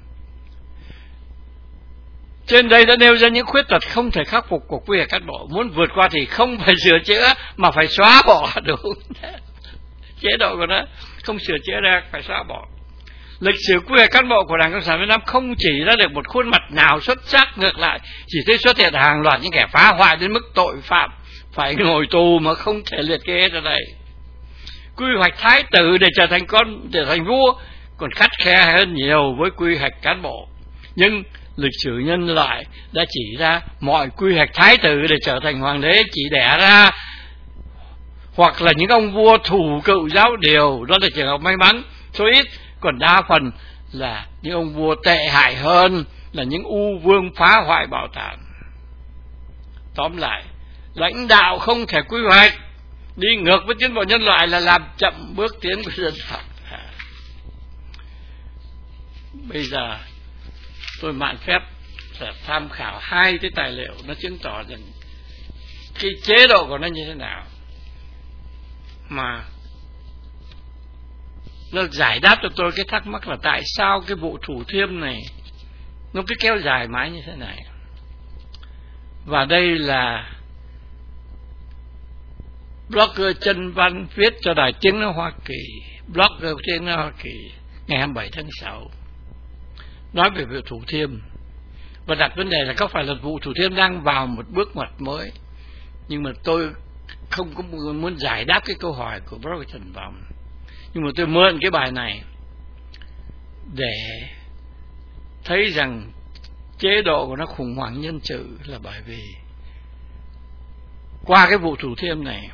Trên đây đã nêu ra những khuyết tật không thể khắc phục của quy hoạch cán bộ. Muốn vượt qua thì không phải sửa chữa mà phải xóa bỏ. Đúng, chế độ của nó không sửa chữa ra, phải xóa bỏ. Lịch sử quy hoạch cán bộ của Đảng Cộng sản Việt Nam không chỉ ra được một khuôn mặt nào xuất sắc, ngược lại chỉ thấy xuất hiện hàng loạt những kẻ phá hoại đến mức tội phạm phải ngồi tù mà không thể liệt kê ra đây. Quy hoạch thái tử để trở thành con trở thành vua còn khắt khe hơn nhiều với quy hoạch cán bộ. Nhưng lịch sử nhân loại đã chỉ ra mọi quy hoạch thái tử để trở thành hoàng đế chỉ đẻ ra hoặc là những ông vua thủ cựu giáo điều, đó là trường hợp may mắn số ít, còn đa phần là những ông vua tệ hại hơn, là những u vương phá hoại bảo tàng. Tóm lại, lãnh đạo không thể quy hoạch, đi ngược với tiến bộ nhân loại là làm chậm bước tiến của dân tộc. Bây giờ tôi mạn phép sẽ tham khảo hai cái tài liệu nó chứng tỏ rằng cái chế độ của nó như thế nào, mà nó giải đáp cho tôi cái thắc mắc là tại sao cái vụ Thủ Thiêm này nó cứ kéo dài mãi như thế này. Và đây là blogger Trân Văn viết cho Đài Tiếng Nói Hoa Kỳ, blogger Tiếng Nói Hoa Kỳ ngày hai mươi bảy tháng sáu, nói về vụ Thủ Thiêm và đặt vấn đề là có phải là vụ Thủ Thiêm đang vào một bước ngoặt mới. Nhưng mà tôi không có muốn giải đáp cái câu hỏi của Brother Trần Vọng, nhưng mà tôi mượn cái bài này để thấy rằng chế độ của nó khủng hoảng nhân sự là bởi vì qua cái vụ Thủ Thiêm này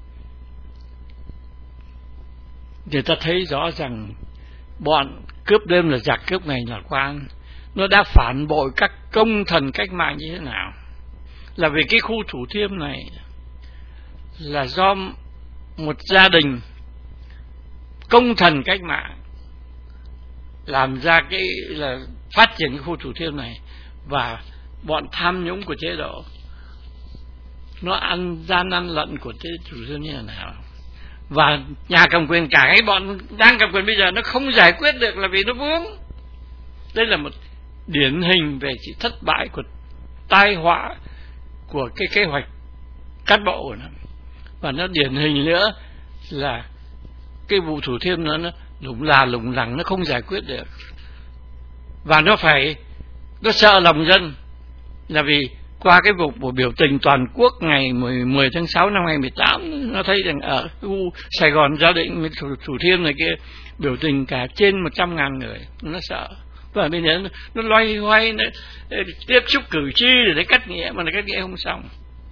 người ta thấy rõ rằng bọn cướp đêm là giặc, cướp ngày là quan, nó đã phản bội các công thần cách mạng như thế nào. Là vì cái khu Thủ Thiêm này là do một gia đình công thần cách mạng làm ra cái là phát triển cái khu Thủ Thiêm này, và bọn tham nhũng của chế độ nó ăn gian ăn lận của chế Thủ Thiêm như thế nào. Và nhà cầm quyền, cả cái bọn đang cầm quyền bây giờ nó không giải quyết được là vì nó vướng. Đây là một điển hình về sự thất bại của tai họa của cái kế hoạch cắt bộ của nó. Và nó điển hình nữa là cái vụ Thủ Thiêm nó, nó lủng là lủng lẳng, nó không giải quyết được. Và nó phải, nó sợ lòng dân, là vì qua cái vụ của biểu tình toàn quốc ngày mười tháng sáu năm hai nghìn không trăm mười tám, nó thấy rằng ở khu Sài Gòn, Gia Định, Thủ, Thủ Thiêm này kia biểu tình cả trên một trăm ngàn người, nó sợ. Và bây giờ nó, nó loay hoay, nó tiếp xúc cử tri để lấy cắt nghĩa, mà nó cắt nghĩa không xong.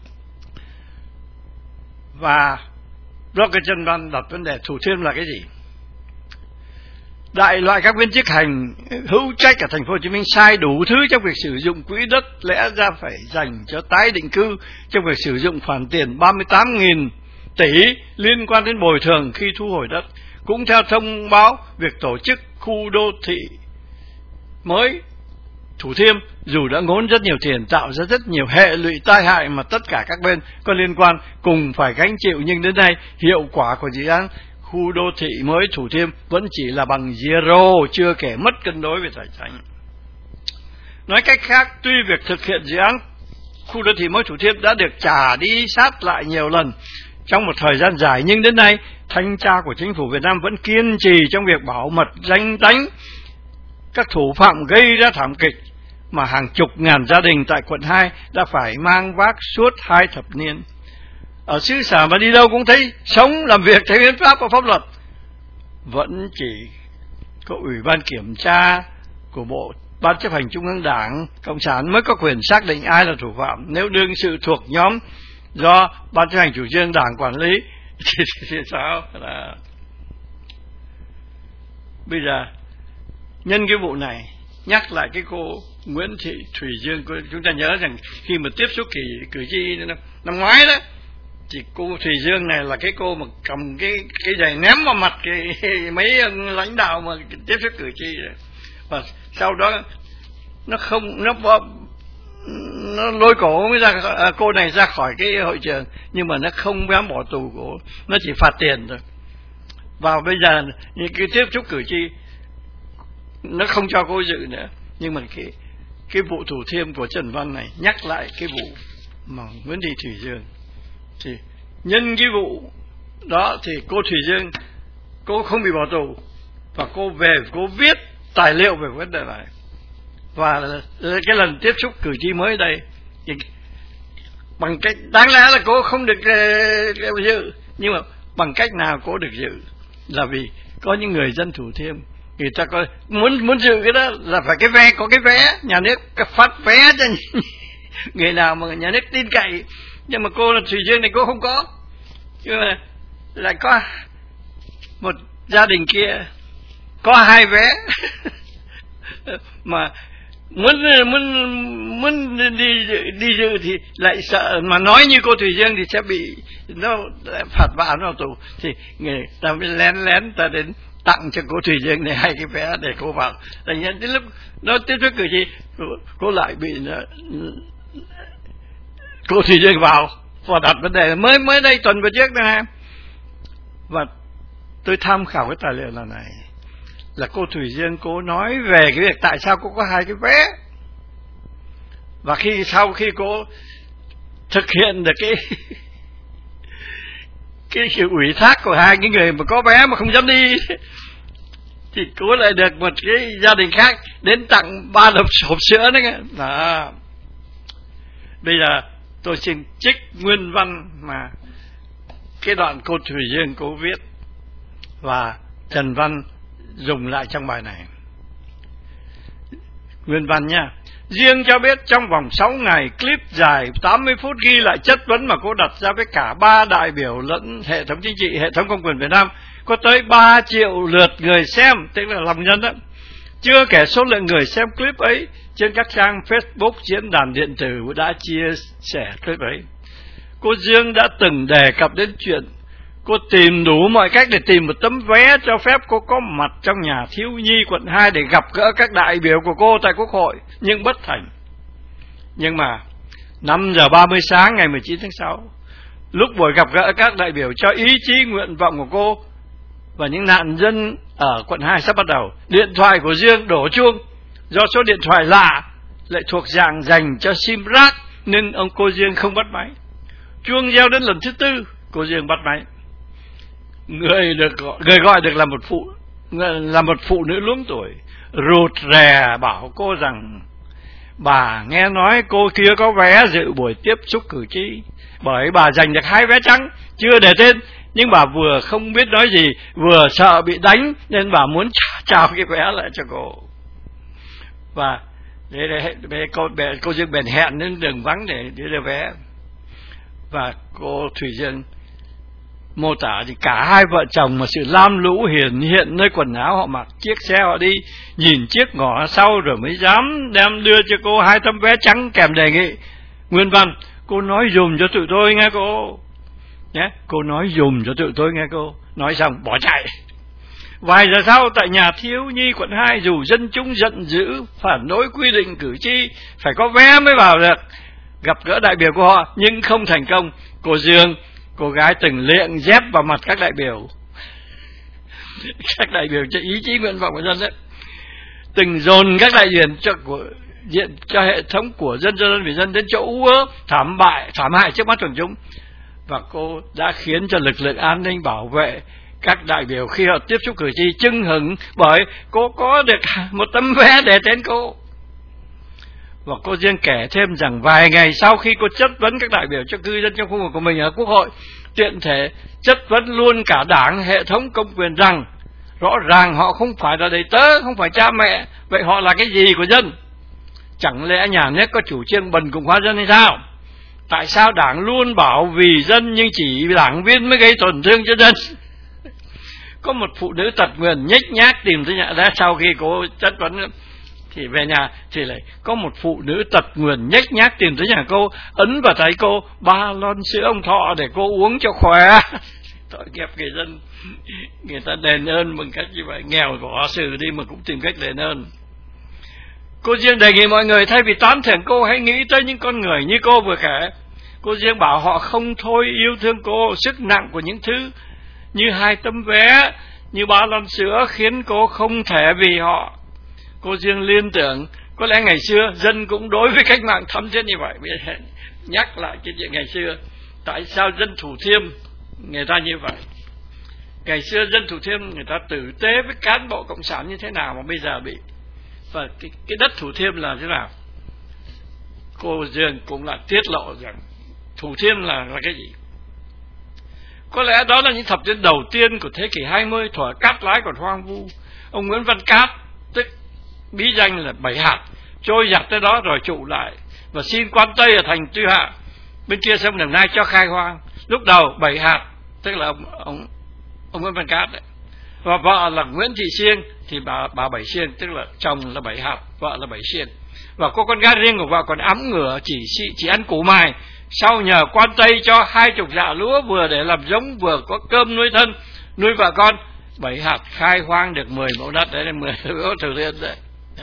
Và Roger Trần Văn đặt vấn đề Thủ Thiêm là cái gì? Đại loại các viên chức hành hữu trách ở thành phố Hồ Chí Minh sai đủ thứ trong việc sử dụng quỹ đất lẽ ra phải dành cho tái định cư, trong việc sử dụng khoản tiền ba mươi tám nghìn tỷ liên quan đến bồi thường khi thu hồi đất. Cũng theo thông báo, việc tổ chức khu đô thị mới Thủ Thiêm dù đã ngốn rất nhiều tiền, tạo ra rất nhiều hệ lụy tai hại mà tất cả các bên có liên quan cùng phải gánh chịu, nhưng đến nay hiệu quả của dự án khu đô thị mới Thủ Thiêm vẫn chỉ là bằng zero, chưa kể mất cân đối về tài chính. Nói cách khác, tuy việc thực hiện dự án khu đô thị mới Thủ Thiêm đã được trả đi sát lại nhiều lần trong một thời gian dài, nhưng đến nay thanh tra của chính phủ Việt Nam vẫn kiên trì trong việc bảo mật danh tánh các thủ phạm gây ra thảm kịch mà hàng chục ngàn gia đình tại quận hai đã phải mang vác suốt hai thập niên. Ở xứ sở mà đi đâu cũng thấy sống làm việc theo hiến pháp và pháp luật. Vẫn chỉ có Ủy ban Kiểm tra của Bộ Ban chấp hành Trung ương Đảng Cộng sản mới có quyền xác định ai là thủ phạm. Nếu đương sự thuộc nhóm do Ban chấp hành chủ trương Đảng quản lý thì, thì, thì sao? Là... Bây giờ nhân cái vụ này nhắc lại cái cô Nguyễn Thị Thùy Dương. Chúng ta nhớ rằng khi mà tiếp xúc cử, cử tri năm ngoái đó, thì cô Thùy Dương này là cái cô mà cầm cái cái giày ném vào mặt cái, mấy ông lãnh đạo mà tiếp xúc cử tri rồi. Và sau đó nó không nó nó lôi cổ mới ra cô này ra khỏi cái hội trường, nhưng mà nó không dám bỏ tù cổ, nó chỉ phạt tiền thôi. Và bây giờ những cái tiếp xúc cử tri nó không cho cô dự nữa. Nhưng mà cái cái vụ Thủ Thiêm của Trần Văn này nhắc lại cái vụ mà Nguyễn Thị Thùy Dương. Thì nhân cái vụ đó thì cô Thùy Dương cô không bị bỏ tù, và cô về cô viết tài liệu về vấn đề này. Và cái lần tiếp xúc cử tri mới đây thì bằng cách đáng lẽ là cô không được uh, dự, nhưng mà bằng cách nào cô được dự là vì có những người dân Thủ Thiêm người ta có muốn muốn dự cái đó là phải cái vé, có cái vé nhà nước phát vé cho người nào mà nhà nước tin cậy. Nhưng mà cô là Thùy Dương này cô không có, nhưng mà lại có một gia đình kia có hai vé mà muốn muốn muốn đi đi dự thì lại sợ mà nói như cô Thùy Dương thì sẽ bị nó phạt vạ vào tù, thì người ta mới lén lén ta đến tặng cho cô Thùy Dương này hai cái vé để cô vào. Thành ra đến lúc nó tiếp xúc cử tri cô, cô lại bị nó, cô Thùy Dương vào và đặt vấn đề mới mới đây tuần vừa trước đó. Và tôi tham khảo cái tài liệu lần này là cô Thùy Dương cô nói về cái việc tại sao cô có hai cái vé, và khi sau khi cô thực hiện được cái cái sự ủy thác của hai cái người mà có vé mà không dám đi thì cô lại được một cái gia đình khác đến tặng ba hộp hộp sữa đấy. Đó. Bây giờ tôi xin trích nguyên văn mà cái đoạn cô Thủy Dương cô viết và Trần Văn dùng lại trong bài này. Nguyên văn nha. Riêng cho biết trong vòng sáu ngày, clip dài tám mươi phút ghi lại chất vấn mà cô đặt ra với cả ba đại biểu lẫn hệ thống chính trị, hệ thống công quyền Việt Nam, có tới ba triệu lượt người xem, tức là lòng dân đó. Chưa kể số lượng người xem clip ấy trên các trang Facebook, diễn đàn điện tử đã chia sẻ clip ấy. Cô Dương đã từng đề cập đến chuyện cô tìm đủ mọi cách để tìm một tấm vé cho phép cô có mặt trong nhà thiếu nhi quận hai để gặp gỡ các đại biểu của cô tại Quốc hội, nhưng bất thành. Nhưng mà năm giờ ba mươi sáng ngày mười chín tháng sáu, lúc buổi gặp gỡ các đại biểu cho ý chí nguyện vọng của cô và những nạn nhân ở quận hai sắp bắt đầu, điện thoại của Dương đổ chuông. Do số điện thoại lạ lại thuộc dạng dành cho sim rác nên ông cô Dương không bắt máy. Chuông reo đến lần thứ tư, cô Dương bắt máy. Người được gọi, người gọi được là một phụ là một phụ nữ luống tuổi, rụt rè bảo cô rằng bà nghe nói cô kia có vé dự buổi tiếp xúc cử tri, bởi bà giành được hai vé trắng chưa để tên, nhưng bà vừa không biết nói gì vừa sợ bị đánh nên bà muốn trao cái vé lại cho cô. Và để, để, để cô, để, cô Dương bèn hẹn đến đường vắng để để đưa vé. Và cô Thủy Dương mô tả thì cả hai vợ chồng mà sự lam lũ hiển hiện nơi quần áo họ mặc, chiếc xe họ đi, nhìn chiếc ngõ sau rồi mới dám đem đưa cho cô hai tấm vé trắng kèm đề nghị. Nguyên văn: cô nói dùm cho tụi tôi nghe cô nhé, cô nói dùm cho tụi tôi nghe cô. Nói xong bỏ chạy. Vài giờ sau tại nhà thiếu nhi quận hai, dù dân chúng giận dữ phản đối quy định cử tri phải có vé mới vào được gặp gỡ đại biểu của họ, nhưng không thành công. Cô Dương, cô gái từng liệng dép vào mặt các đại biểu các đại biểu cho ý chí nguyện vọng của dân đấy, từng dồn các đại diện cho của diện cho hệ thống của dân cho dân vì dân đến chỗ ú thảm bại thảm hại trước mắt quần chúng. Và cô đã khiến cho lực lượng an ninh bảo vệ các đại biểu khi họ tiếp xúc cử tri chưng hửng bởi cô có được một tấm vé để tên cô. Và cô riêng kể thêm rằng vài ngày sau khi cô chất vấn các đại biểu cho cư dân trong khu vực của mình ở Quốc hội, tiện thể chất vấn luôn cả đảng, hệ thống công quyền rằng rõ ràng họ không phải là đầy tớ, không phải cha mẹ, vậy họ là cái gì của dân? Chẳng lẽ nhà nước có chủ trương bần cùng hóa dân hay sao? Tại sao đảng luôn bảo vì dân nhưng chỉ đảng viên mới gây tổn thương cho dân? Có một phụ nữ tật nguyền nhếch nhác tìm tới nhà ra sau khi cô chất vấn thì về nhà thì lại có một phụ nữ tật nguyền nhếch nhác tìm tới nhà cô, ấn vào tay cô ba lon sữa ông Thọ để cô uống cho khỏe. Tội nghiệp người dân, người ta đền ơn bằng cách như vậy, nghèo bỏ xử đi mà cũng tìm cách đền ơn. Cô Diên đề nghị mọi người thay vì tán thưởng cô hãy nghĩ tới những con người như cô vừa kể. Cô Diên bảo họ không thôi yêu thương cô, sức nặng của những thứ như hai tấm vé, như ba lon sữa khiến cô không thể vì họ. Cô Diên liên tưởng có lẽ ngày xưa dân cũng đối với cách mạng thắm thiết như vậy. Bây giờ nhắc lại cái chuyện ngày xưa, tại sao dân Thủ Thiêm người ta như vậy? Ngày xưa dân Thủ Thiêm người ta tử tế với cán bộ cộng sản như thế nào mà bây giờ bị. Và cái, cái đất Thủ Thiêm là thế nào? Cô Dương cũng là tiết lộ rằng Thủ Thiêm là, là cái gì? Có lẽ đó là những thập niên đầu tiên của thế kỷ hai mươi, thuở cát lái còn hoang vu. Ông Nguyễn Văn Cát, tức bí danh là Bảy Hạt, trôi giặt tới đó rồi trụ lại và xin quan Tây ở thành Tuy Hạ bên kia sông Đồng Nai cho khai hoang. Lúc đầu Bảy Hạt tức là ông ông ông Nguyễn Văn Cát đấy, và vợ là Nguyễn Thị Siêng thì bà bà Bảy Siêng, tức là chồng là Bảy Hạt, vợ là Bảy Siêng. Và cô con gái riêng của vợ còn ấm ngửa chỉ chỉ ăn củ mài. Sau nhờ quan Tây cho hai chục dạ lúa vừa để làm giống vừa có cơm nuôi thân nuôi vợ con, Bảy Hạt khai hoang được mười mẫu đất. Đấy là mười mẫu Thủ Thiêm đấy.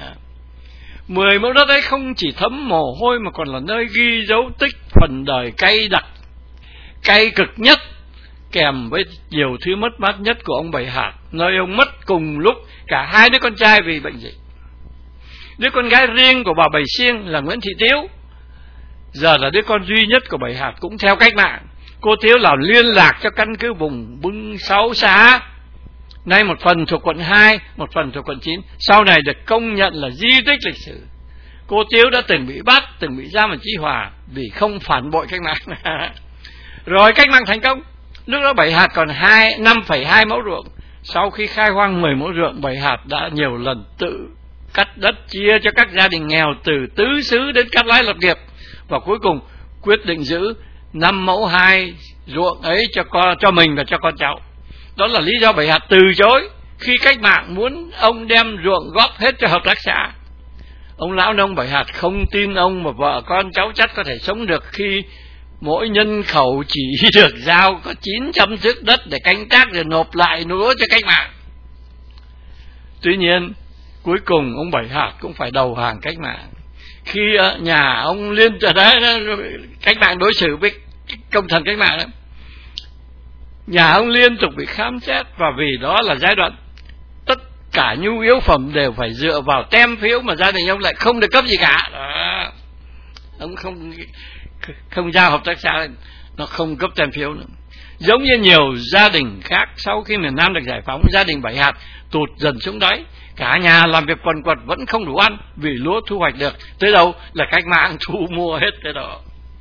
Mười mẫu đất ấy không chỉ thấm mồ hôi mà còn là nơi ghi dấu tích phần đời cay đặc, cay cực nhất, kèm với nhiều thứ mất mát nhất của ông Bảy Hạt, nơi ông mất cùng lúc cả hai đứa con trai vì bệnh dịch. Đứa con gái riêng của bà Bảy Siêng là Nguyễn Thị Tiếu, giờ là đứa con duy nhất của Bảy Hạt cũng theo cách mạng. Cô Tiếu làm liên lạc cho căn cứ vùng Bưng Sáu Xá, nay một phần thuộc quận hai, một phần thuộc quận chín, sau này được công nhận là di tích lịch sử. Cô Tiếu đã từng bị bắt, từng bị giam ở Chí Hòa vì không phản bội cách mạng. Rồi cách mạng thành công, Lúc đó Bảy Hạt còn năm phẩy hai mẫu ruộng. Sau khi khai hoang mười mẫu ruộng, Bảy Hạt đã nhiều lần tự cắt đất chia cho các gia đình nghèo từ tứ xứ đến Cát Lái lập nghiệp, và cuối cùng quyết định giữ năm mẫu hai ruộng ấy cho con, cho mình và cho con cháu. Đó là lý do Bảy Hạt từ chối khi cách mạng muốn ông đem ruộng góp hết cho hợp tác xã. Ông lão nông Bảy Hạt không tin ông mà vợ con cháu chắc có thể sống được khi mỗi nhân khẩu chỉ được giao có chín trăm thước đất để canh tác rồi nộp lại lúa cho cách mạng. Tuy nhiên, cuối cùng ông Bảy Hạt cũng phải đầu hàng cách mạng. Khi nhà ông liên đó, cách mạng đối xử với công thần cách mạng đó, nhà ông liên tục bị khám xét, và vì đó là giai đoạn tất cả nhu yếu phẩm đều phải dựa vào tem phiếu, mà gia đình ông lại không được cấp gì cả. Đó. Ông không không giao hợp tác xã, nó không cấp tem phiếu nữa. Giống như nhiều gia đình khác, sau khi miền Nam được giải phóng, gia đình Bảy Hạt tụt dần xuống đáy. Cả nhà làm việc quần quật vẫn không đủ ăn, vì lúa thu hoạch được tới đâu là cách mạng thu mua hết tới đó.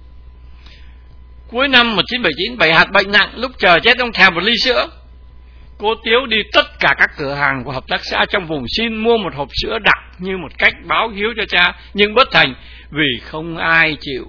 Cuối năm một nghìn chín trăm bảy mươi chín, Bảy Hạt bệnh nặng, lúc chờ chết ông thèm một ly sữa. Cô Tiếu đi tất cả các cửa hàng của hợp tác xã trong vùng xin mua một hộp sữa đặc như một cách báo hiếu cho cha, nhưng bất thành vì không ai chịu.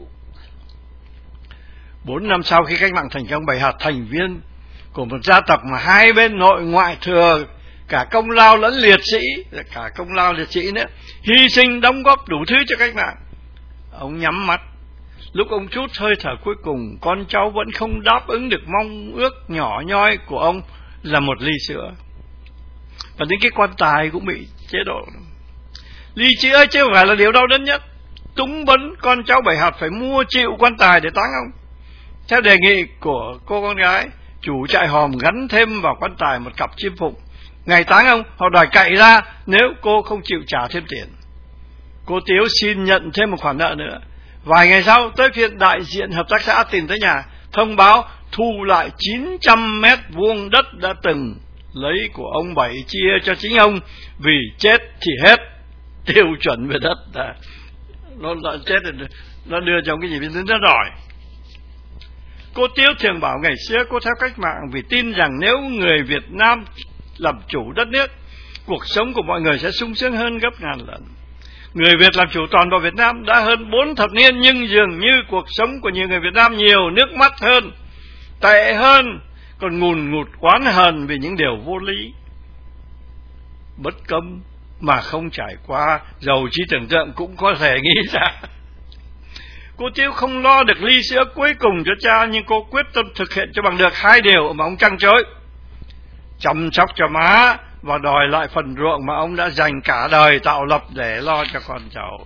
Bốn năm sau khi cách mạng thành công, Bảy Hạt thành viên của một gia tộc mà hai bên nội ngoại thừa cả công lao lẫn liệt sĩ, cả công lao liệt sĩ nữa, hy sinh đóng góp đủ thứ cho cách mạng. Ông nhắm mắt, lúc ông trút hơi thở cuối cùng, con cháu vẫn không đáp ứng được mong ước nhỏ nhoi của ông là một ly sữa. Và đến cái quan tài cũng bị chế độ. Ly sữa chứ không phải là điều đau đớn nhất. Túng bấn con cháu Bảy Hạt phải mua chịu quan tài để táng ông. Theo đề nghị của cô con gái, chủ trại hòm gắn thêm vào quan tài một cặp chim phụng. Ngày táng ông, họ đòi cậy ra nếu cô không chịu trả thêm tiền. Cô Tiếu xin nhận thêm một khoản nợ nữa. Vài ngày sau, tới phiên đại diện hợp tác xã tìm tới nhà, thông báo thu lại chín trăm mét vuông đất đã từng lấy của ông Bảy chia cho chính ông, vì chết thì hết tiêu chuẩn về đất. À, nó, nó chết rồi, nó đưa cho cái gì bên nó đòi. Cô Tiếu thường bảo ngày xưa cô theo cách mạng vì tin rằng nếu người Việt Nam làm chủ đất nước, cuộc sống của mọi người sẽ sung sướng hơn gấp ngàn lần. Người Việt làm chủ toàn bộ Việt Nam đã hơn bốn thập niên, nhưng dường như cuộc sống của nhiều người Việt Nam nhiều nước mắt hơn, tệ hơn, còn ngùn ngụt oán hờn vì những điều vô lý, bất công mà không trải qua, dầu trí tưởng tượng cũng có thể nghĩ ra. Cô Tiếu không lo được ly sữa cuối cùng cho cha, nhưng cô quyết tâm thực hiện cho bằng được hai điều mà ông trăn trối: chăm sóc cho má và đòi lại phần ruộng mà ông đã dành cả đời tạo lập để lo cho con cháu.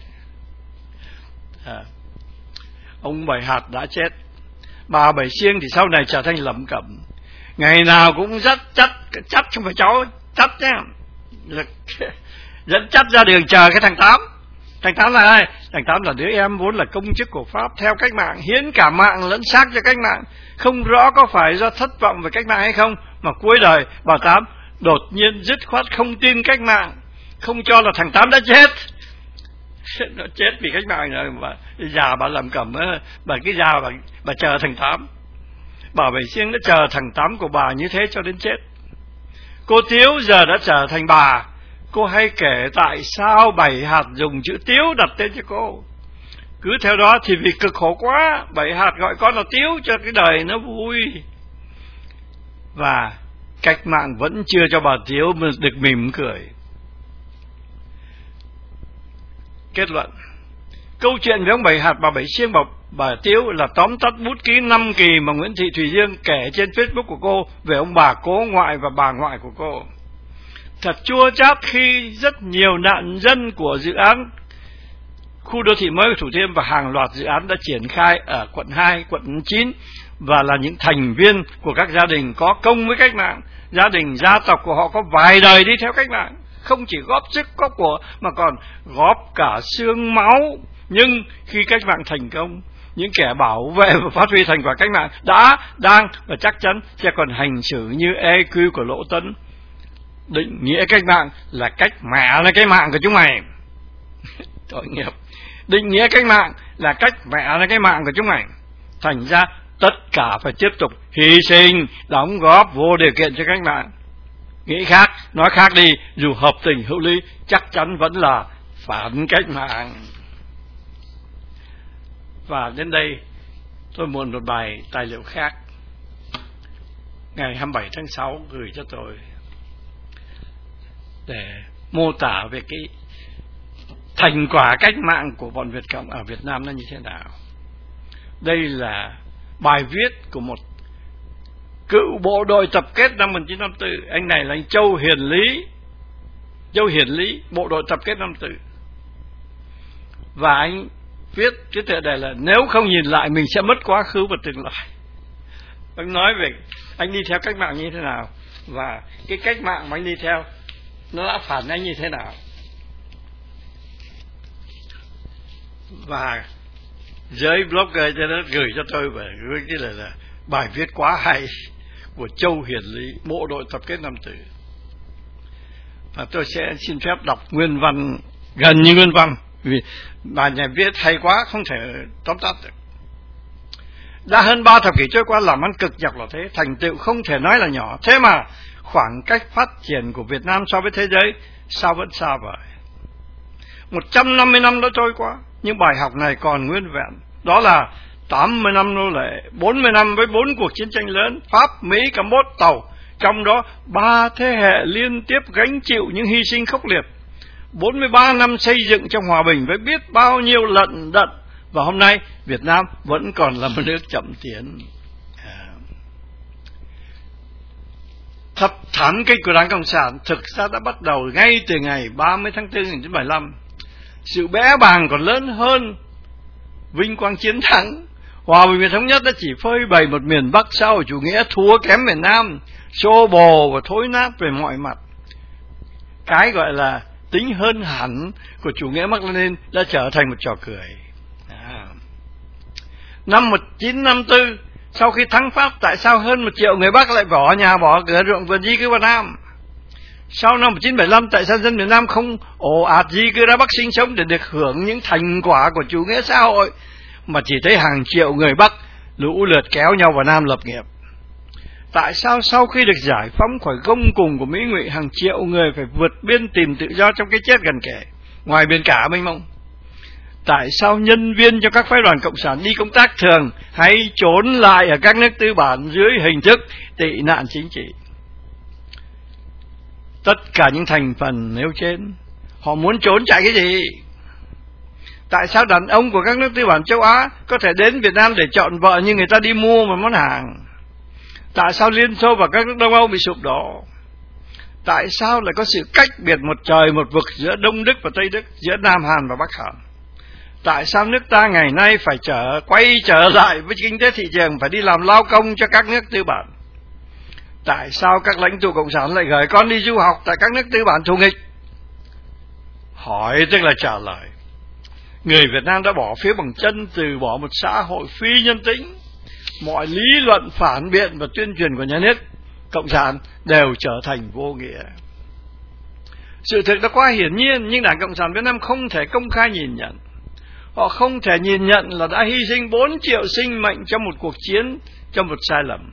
À, ông Bảy Hạt đã chết, bà Bảy Siêng thì sau này trở thành lẩm cẩm, ngày nào cũng dắt chắt chắt không phải cháu chắt nhé, dẫn chắt ra đường chờ cái thằng Tám. Thằng Tám là ai? Thằng Tám là đứa em vốn là công chức của Pháp, theo cách mạng, hiến cả mạng lẫn xác cho cách mạng. Không rõ có phải do thất vọng về cách mạng hay không, mà cuối đời bà Tám đột nhiên dứt khoát không tin cách mạng, không cho là thằng Tám đã chết. Nó chết vì cách mạng rồi mà già bà làm cẩm, bà cái già bà, bà chờ thằng Tám. Bà Bảy Siêng đã chờ thằng Tám của bà như thế cho đến chết. Cô Tiếu giờ đã trở thành bà. Cô hay kể tại sao Bảy Hạt dùng chữ Tiếu đặt tên cho cô. Cứ theo đó thì vì cực khổ quá, Bảy Hạt gọi con là Tiếu cho cái đời nó vui. Và cách mạng vẫn chưa cho bà Tiếu được mỉm cười. Kết luận: câu chuyện với ông Bảy Hạt, bà Bảy Siêng, bà, bà Tiếu là tóm tắt bút ký năm kỳ mà Nguyễn Thị Thùy Dương kể trên Facebook của cô về ông bà cố ngoại và bà ngoại của cô. Thật chua chát khi rất nhiều nạn nhân của dự án khu đô thị mới của Thủ Thiêm và hàng loạt dự án đã triển khai ở quận hai, quận chín và là những thành viên của các gia đình có công với cách mạng. Gia đình, gia tộc của họ có vài đời đi theo cách mạng, không chỉ góp sức góp của mà còn góp cả xương máu. Nhưng khi cách mạng thành công, những kẻ bảo vệ và phát huy thành quả cách mạng đã, đang và chắc chắn sẽ còn hành xử như e quy của Lỗ Tấn. Định nghĩa cách mạng là cách mẹ là cái mạng của chúng mày. Tội nghiệp. Định nghĩa cách mạng là cách mẹ là cái mạng của chúng mày. Thành ra tất cả phải tiếp tục hy sinh, đóng góp vô điều kiện cho cách mạng. Nghĩ khác, nói khác đi, dù hợp tình hữu lý, chắc chắn vẫn là phản cách mạng. Và đến đây, tôi muốn một bài tài liệu khác. Ngày hai mươi bảy tháng sáu gửi cho tôi để mô tả về cái thành quả cách mạng của bọn Việt Cộng ở Việt Nam nó như thế nào. Đây là bài viết của một cựu bộ đội tập kết năm một nghìn chín trăm năm mươi tư. Anh này là anh Châu Hiền Lý, Châu Hiền Lý, bộ đội tập kết năm mươi tư. Và anh viết cái tựa đề là nếu không nhìn lại mình sẽ mất quá khứ và tương lai. Anh nói về anh đi theo cách mạng như thế nào, và cái cách mạng mà anh đi theo nó đã phản ánh như thế nào. Và giới blogger cho nó gửi cho tôi về cái là, là bài viết quá hay của Châu Hiền Lý, bộ đội tập kết năm tư. Và tôi sẽ xin phép đọc nguyên văn, gần như nguyên văn, vì bài nhà viết hay quá không thể tóm tắt được. Đã hơn ba thập kỷ trôi qua làm ăn cực nhọc là thế, thành tựu không thể nói là nhỏ. Thế mà khoảng cách phát triển của Việt Nam so với thế giới sao vẫn xa vời. Một trăm năm mươi năm đã trôi qua, nhưng bài học này còn nguyên vẹn. Đó là tám mươi năm nô lệ, bốn mươi năm với bốn cuộc chiến tranh lớn, Pháp, Mỹ, Campuchia, Tàu. Trong đó ba thế hệ liên tiếp gánh chịu những hy sinh khốc liệt. bốn mươi ba năm xây dựng trong hòa bình với biết bao nhiêu lận đận. Và hôm nay Việt Nam vẫn còn là một nước chậm tiến. Thập thảm kích của Đảng Cộng sản thực ra đã bắt đầu ngay từ ngày ba mươi tháng tư năm một nghìn chín trăm bảy mươi lăm. Sự bẽ bàng còn lớn hơn vinh quang chiến thắng. Hòa bình và thống nhất đã chỉ phơi bày một miền Bắc xã hội chủ nghĩa thua kém miền Nam, xô bồ và thối nát về mọi mặt. Cái gọi là tính hơn hẳn của chủ nghĩa Mác Lênin đã trở thành một trò cười. À. Năm một nghìn chín trăm năm mươi tư, sau khi thắng Pháp, tại sao hơn một triệu người Bắc lại bỏ nhà bỏ cửa ruộng vườn di cư vào Nam? Sau năm một nghìn chín trăm bảy mươi lăm, tại sao dân miền Nam không ồ ạt di cư ra Bắc sinh sống để được hưởng những thành quả của chủ nghĩa xã hội, mà chỉ thấy hàng triệu người Bắc lũ lượt kéo nhau vào Nam lập nghiệp? Tại sao sau khi được giải phóng khỏi gông cùng của Mỹ Ngụy, hàng triệu người phải vượt biên tìm tự do trong cái chết gần kề, ngoài biển cả mênh mông? Tại sao nhân viên cho các phái đoàn Cộng sản đi công tác thường hay trốn lại ở các nước tư bản dưới hình thức tị nạn chính trị? Tất cả những thành phần nêu trên, họ muốn trốn chạy cái gì? Tại sao đàn ông của các nước tư bản châu Á có thể đến Việt Nam để chọn vợ như người ta đi mua một món hàng? Tại sao Liên Xô và các nước Đông Âu bị sụp đổ? Tại sao lại có sự cách biệt một trời một vực giữa Đông Đức và Tây Đức, giữa Nam Hàn và Bắc Hàn? Tại sao nước ta ngày nay phải trở quay trở lại với kinh tế thị trường, phải đi làm lao công cho các nước tư bản? Tại sao các lãnh tụ Cộng sản lại gửi con đi du học tại các nước tư bản thù nghịch? Hỏi tức là trả lời. Người Việt Nam đã bỏ phiếu bằng chân, từ bỏ một xã hội phi nhân tính. Mọi lý luận phản biện và tuyên truyền của nhà nước Cộng sản đều trở thành vô nghĩa. Sự thực đã quá hiển nhiên, nhưng Đảng Cộng sản Việt Nam không thể công khai nhìn nhận. Họ không thể nhìn nhận là đã hy sinh bốn triệu sinh mệnh trong một cuộc chiến, trong một sai lầm.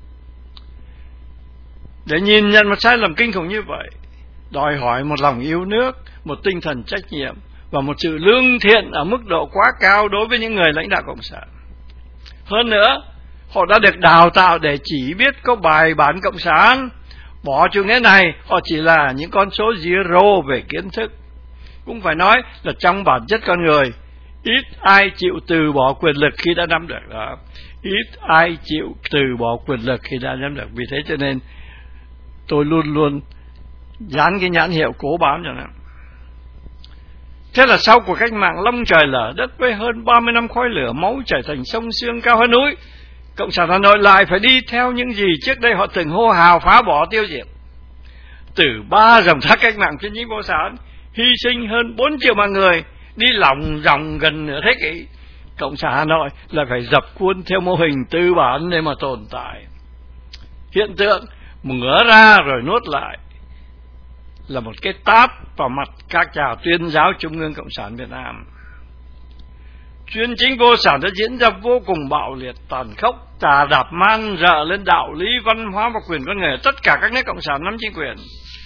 Để nhìn nhận một sai lầm kinh khủng như vậy, đòi hỏi một lòng yêu nước, một tinh thần trách nhiệm và một sự lương thiện ở mức độ quá cao đối với những người lãnh đạo Cộng sản. Hơn nữa, họ đã được đào tạo để chỉ biết có bài bản Cộng sản. Bỏ chủ nghĩa này, họ chỉ là những con số zero về kiến thức. Cũng phải nói là trong bản chất con người, ít ai chịu từ bỏ quyền lực khi đã nắm được đó. Ít ai chịu từ bỏ quyền lực khi đã nắm được. Vì thế cho nên tôi luôn luôn dán cái nhãn hiệu cố bám cho nó. Thế là sau cuộc cách mạng long trời lở đất với hơn ba mươi năm khói lửa, máu chảy thành sông xương cao hơn núi, Cộng sản Hà Nội lại phải đi theo những gì trước đây họ từng hô hào phá bỏ tiêu diệt. Từ ba dòng thác cách mạng trên chính vô sản, hy sinh hơn bốn triệu mạng người, đi lòng vòng gần nửa thế kỷ, Cộng sản Hà Nội lại phải dập khuôn theo mô hình tư bản để mà tồn tại. Hiện tượng ngửa ra rồi nuốt lại là một cái tát vào mặt các nhà tuyên giáo Trung ương Cộng sản Việt Nam. chuyên chính vô sản đã diễn ra vô cùng bạo liệt, tàn khốc, tà đạp man rợ lên đạo lý, văn hóa và quyền con người ở tất cả các nước cộng sản nắm chính quyền.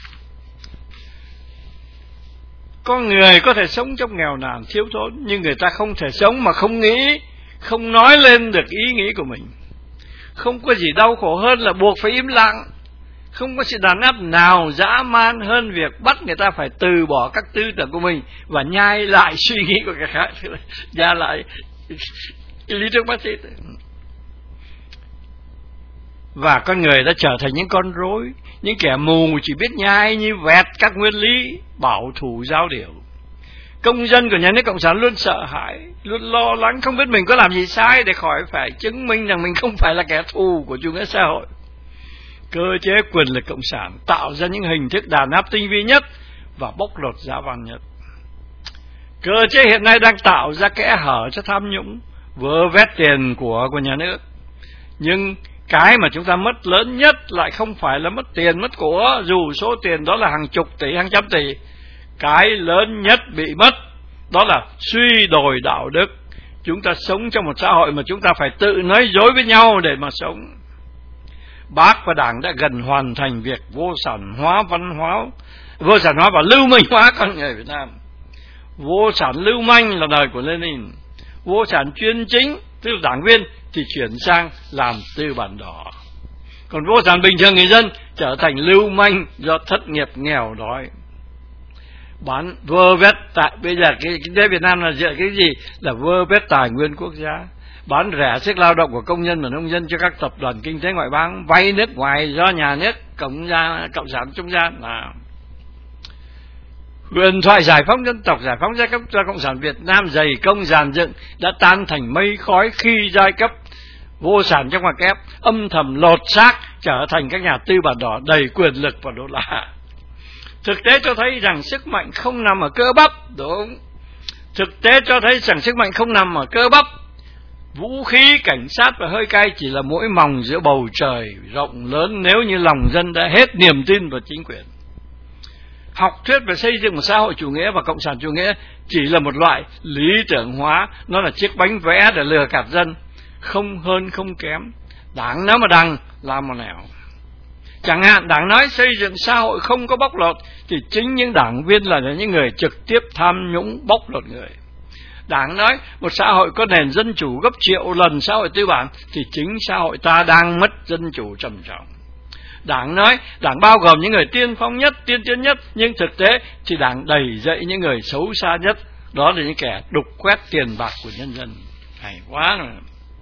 Con người có thể sống trong nghèo nàn thiếu thốn, nhưng người ta không thể sống mà không nghĩ, không nói lên được ý nghĩ của mình. Không có gì đau khổ hơn là buộc phải im lặng. Không có sự đàn áp nào dã man hơn việc bắt người ta phải từ bỏ các tư tưởng của mình và nhai lại suy nghĩ của người khác, nhai lại lý tưởng Marxist. Và con người đã trở thành những con rối, những kẻ mù chỉ biết nhai như vẹt các nguyên lý bảo thủ giáo điều. Công dân của nhà nước cộng sản luôn sợ hãi, luôn lo lắng không biết mình có làm gì sai để khỏi phải chứng minh rằng mình không phải là kẻ thù của chủ nghĩa xã hội. Cơ chế quyền lực cộng sản tạo ra những hình thức đàn áp tinh vi nhất và bóc lột dã man nhất. Cơ chế hiện nay đang tạo ra kẽ hở cho tham nhũng, vơ vét tiền của của nhà nước. Nhưng cái mà chúng ta mất lớn nhất lại không phải là mất tiền, mất của, dù số tiền đó là hàng chục tỷ, hàng trăm tỷ. Cái lớn nhất bị mất đó là suy đồi đạo đức. Chúng ta sống trong một xã hội mà chúng ta phải tự nói dối với nhau để mà sống. Bác và Đảng đã gần hoàn thành việc vô sản hóa văn hóa, vô sản hóa và lưu manh hóa con người Việt Nam. Vô sản lưu manh là đời của Lenin, vô sản chuyên chính tức là đảng viên thì chuyển sang làm tư bản đỏ, còn vô sản bình thường người dân trở thành lưu manh do thất nghiệp nghèo đói. Bán vơ vét tại bây giờ cái kinh tế Việt Nam là dựa cái gì? Là vơ vét tài nguyên quốc gia, bán rẻ sức lao động của công nhân và nông dân cho các tập đoàn kinh tế ngoại bang, vay nước ngoài do nhà nước cộng gia cộng sản trung gian là huyền thoại giải phóng dân tộc, giải phóng giai cấp do cộng sản Việt Nam dày công dàn dựng đã tan thành mây khói khi giai cấp vô sản trong ngoặc kép âm thầm lột xác trở thành các nhà tư bản đỏ đầy quyền lực và đô la. Thực tế cho thấy rằng sức mạnh không nằm ở cơ bắp, đúng. Thực tế cho thấy rằng sức mạnh không nằm ở cơ bắp. Vũ khí, cảnh sát và hơi cay chỉ là mũi mòng giữa bầu trời rộng lớn nếu như lòng dân đã hết niềm tin vào chính quyền. Học thuyết về xây dựng một xã hội chủ nghĩa và cộng sản chủ nghĩa chỉ là một loại lý tưởng hóa, nó là chiếc bánh vẽ để lừa gạt dân, không hơn không kém. Đảng nếu mà đằng làm một nẻo. Chẳng hạn Đảng nói xây dựng xã hội không có bóc lột thì chính những đảng viên là những người trực tiếp tham nhũng bóc lột người. Đảng nói một xã hội có nền dân chủ gấp triệu lần xã hội tư bản thì chính xã hội ta đang mất dân chủ trầm trọng. Đảng nói Đảng bao gồm những người tiên phong nhất, tiên tiến nhất, nhưng thực tế thì Đảng đầy dẫy những người xấu xa nhất, đó là những kẻ đục khoét tiền bạc của nhân dân. Hay quá rồi.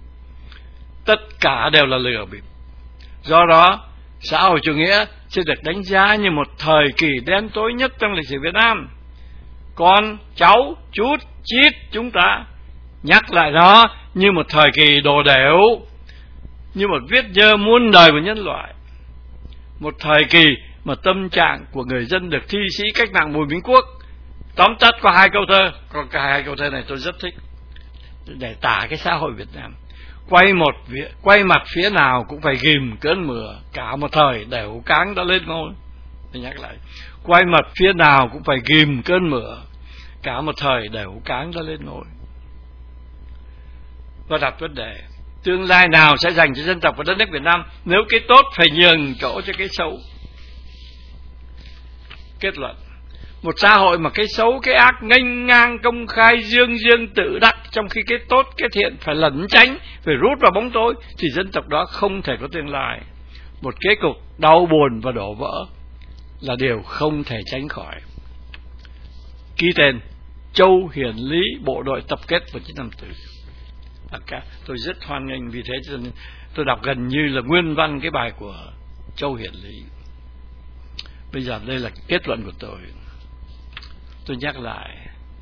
Tất cả đều là lừa bịp. Do đó xã hội chủ nghĩa sẽ được đánh giá như một thời kỳ đen tối nhất trong lịch sử Việt Nam. Con, cháu, chút, chít chúng ta nhắc lại nó như một thời kỳ đồ đểu, như một vết nhơ muôn đời của nhân loại. Một thời kỳ mà tâm trạng của người dân được thi sĩ cách mạng Bùi Minh Quốc tóm tắt qua hai câu thơ. Còn cả hai câu thơ này tôi rất thích để tả cái xã hội Việt Nam. Quay một quay mặt phía nào cũng phải ghim cơn mưa, cả một thời đều cáng đã lên ngôi. Tôi nhắc lại, quay mặt phía nào cũng phải ghim cơn mưa, cả một thời đều cáng đã lên ngôi. Và đặt vấn đề tương lai nào sẽ dành cho dân tộc và đất nước Việt Nam nếu cái tốt phải nhường chỗ cho cái xấu. Kết luận, một xã hội mà cái xấu, cái ác nghênh ngang công khai dương dương tự đắc, trong khi cái tốt, cái thiện phải lẩn tránh, phải rút vào bóng tối, thì dân tộc đó không thể có tương lai. Một kết cục đau buồn và đổ vỡ là điều không thể tránh khỏi. Ký tên Châu Hiển Lý, Bộ đội tập kết vào chín năm tư. À, tôi rất hoan nghênh, vì thế cho nên tôi đọc gần như là nguyên văn cái bài của Châu Hiển Lý. Bây giờ đây là kết luận của tôi. Tôi nhắc lại,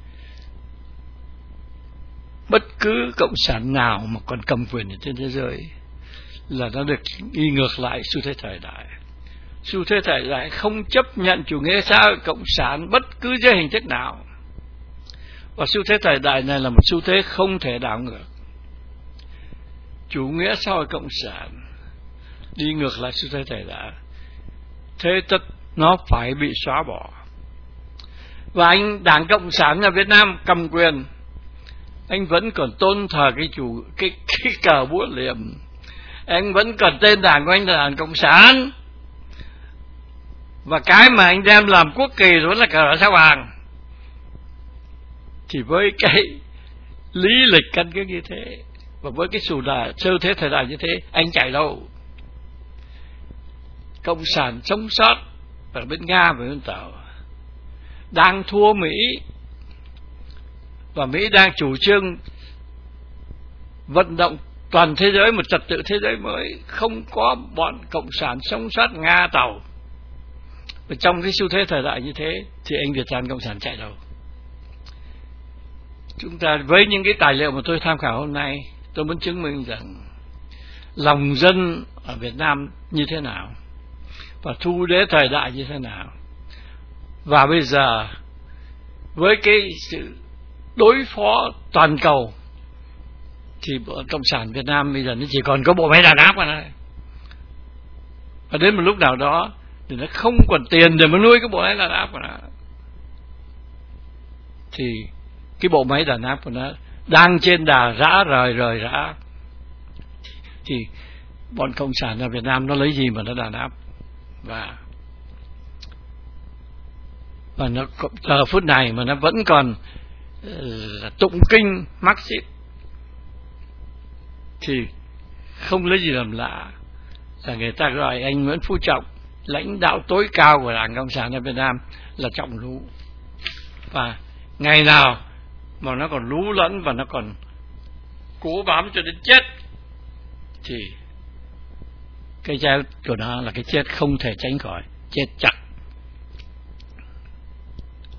bất cứ cộng sản nào mà còn cầm quyền ở trên thế giới là nó được đi ngược lại xu thế thời đại. Xu thế thời đại không chấp nhận chủ nghĩa xã hội cộng sản bất cứ dưới hình thức nào. Và xu thế thời đại này là một xu thế không thể đảo ngược. Chủ nghĩa xã hội cộng sản đi ngược lại xu thế thời đại, thế tất nó phải bị xóa bỏ. Và anh Đảng Cộng sản ở Việt Nam cầm quyền anh vẫn còn tôn thờ cái chủ cái cái cờ búa liềm, anh vẫn còn tên đảng của anh là Đảng Cộng sản, và cái mà anh đem làm quốc kỳ rồi là cờ đỏ sao vàng, thì với cái lý lịch căn cứ như thế và với cái xù đà sơ thế thời đại như thế, anh chạy đâu? Cộng sản sống sót ở bên Nga và bên Tàu đang thua Mỹ, và Mỹ đang chủ trương vận động toàn thế giới một trật tự thế giới mới, không có bọn cộng sản sống sót Nga Tàu. Và trong cái xu thế thời đại như thế thì anh Việt Nam Cộng sản chạy đâu? Chúng ta với những cái tài liệu mà tôi tham khảo hôm nay, tôi muốn chứng minh rằng lòng dân ở Việt Nam như thế nào và thu đế thời đại như thế nào. Và bây giờ với cái sự đối phó toàn cầu thì bọn Cộng sản Việt Nam bây giờ nó chỉ còn có bộ máy đàn áp mà thôi. Và đến một lúc nào đó thì nó không còn tiền để mà nuôi cái bộ máy đàn áp của nó, thì cái bộ máy đàn áp của nó đang trên đà rã rời rời rã, thì bọn Cộng sản ở Việt Nam nó lấy gì mà nó đàn áp? Và và nó giờ phút này mà nó vẫn còn uh, tụng kinh Marxist thì không lấy gì làm lạ là người ta gọi anh Nguyễn Phú Trọng, lãnh đạo tối cao của Đảng Cộng sản ở Việt Nam, là trọng lú. Và ngày nào mà nó còn lú lẫn và nó còn cố bám cho đến chết thì cái chết của nó là cái chết không thể tránh khỏi, chết chắc.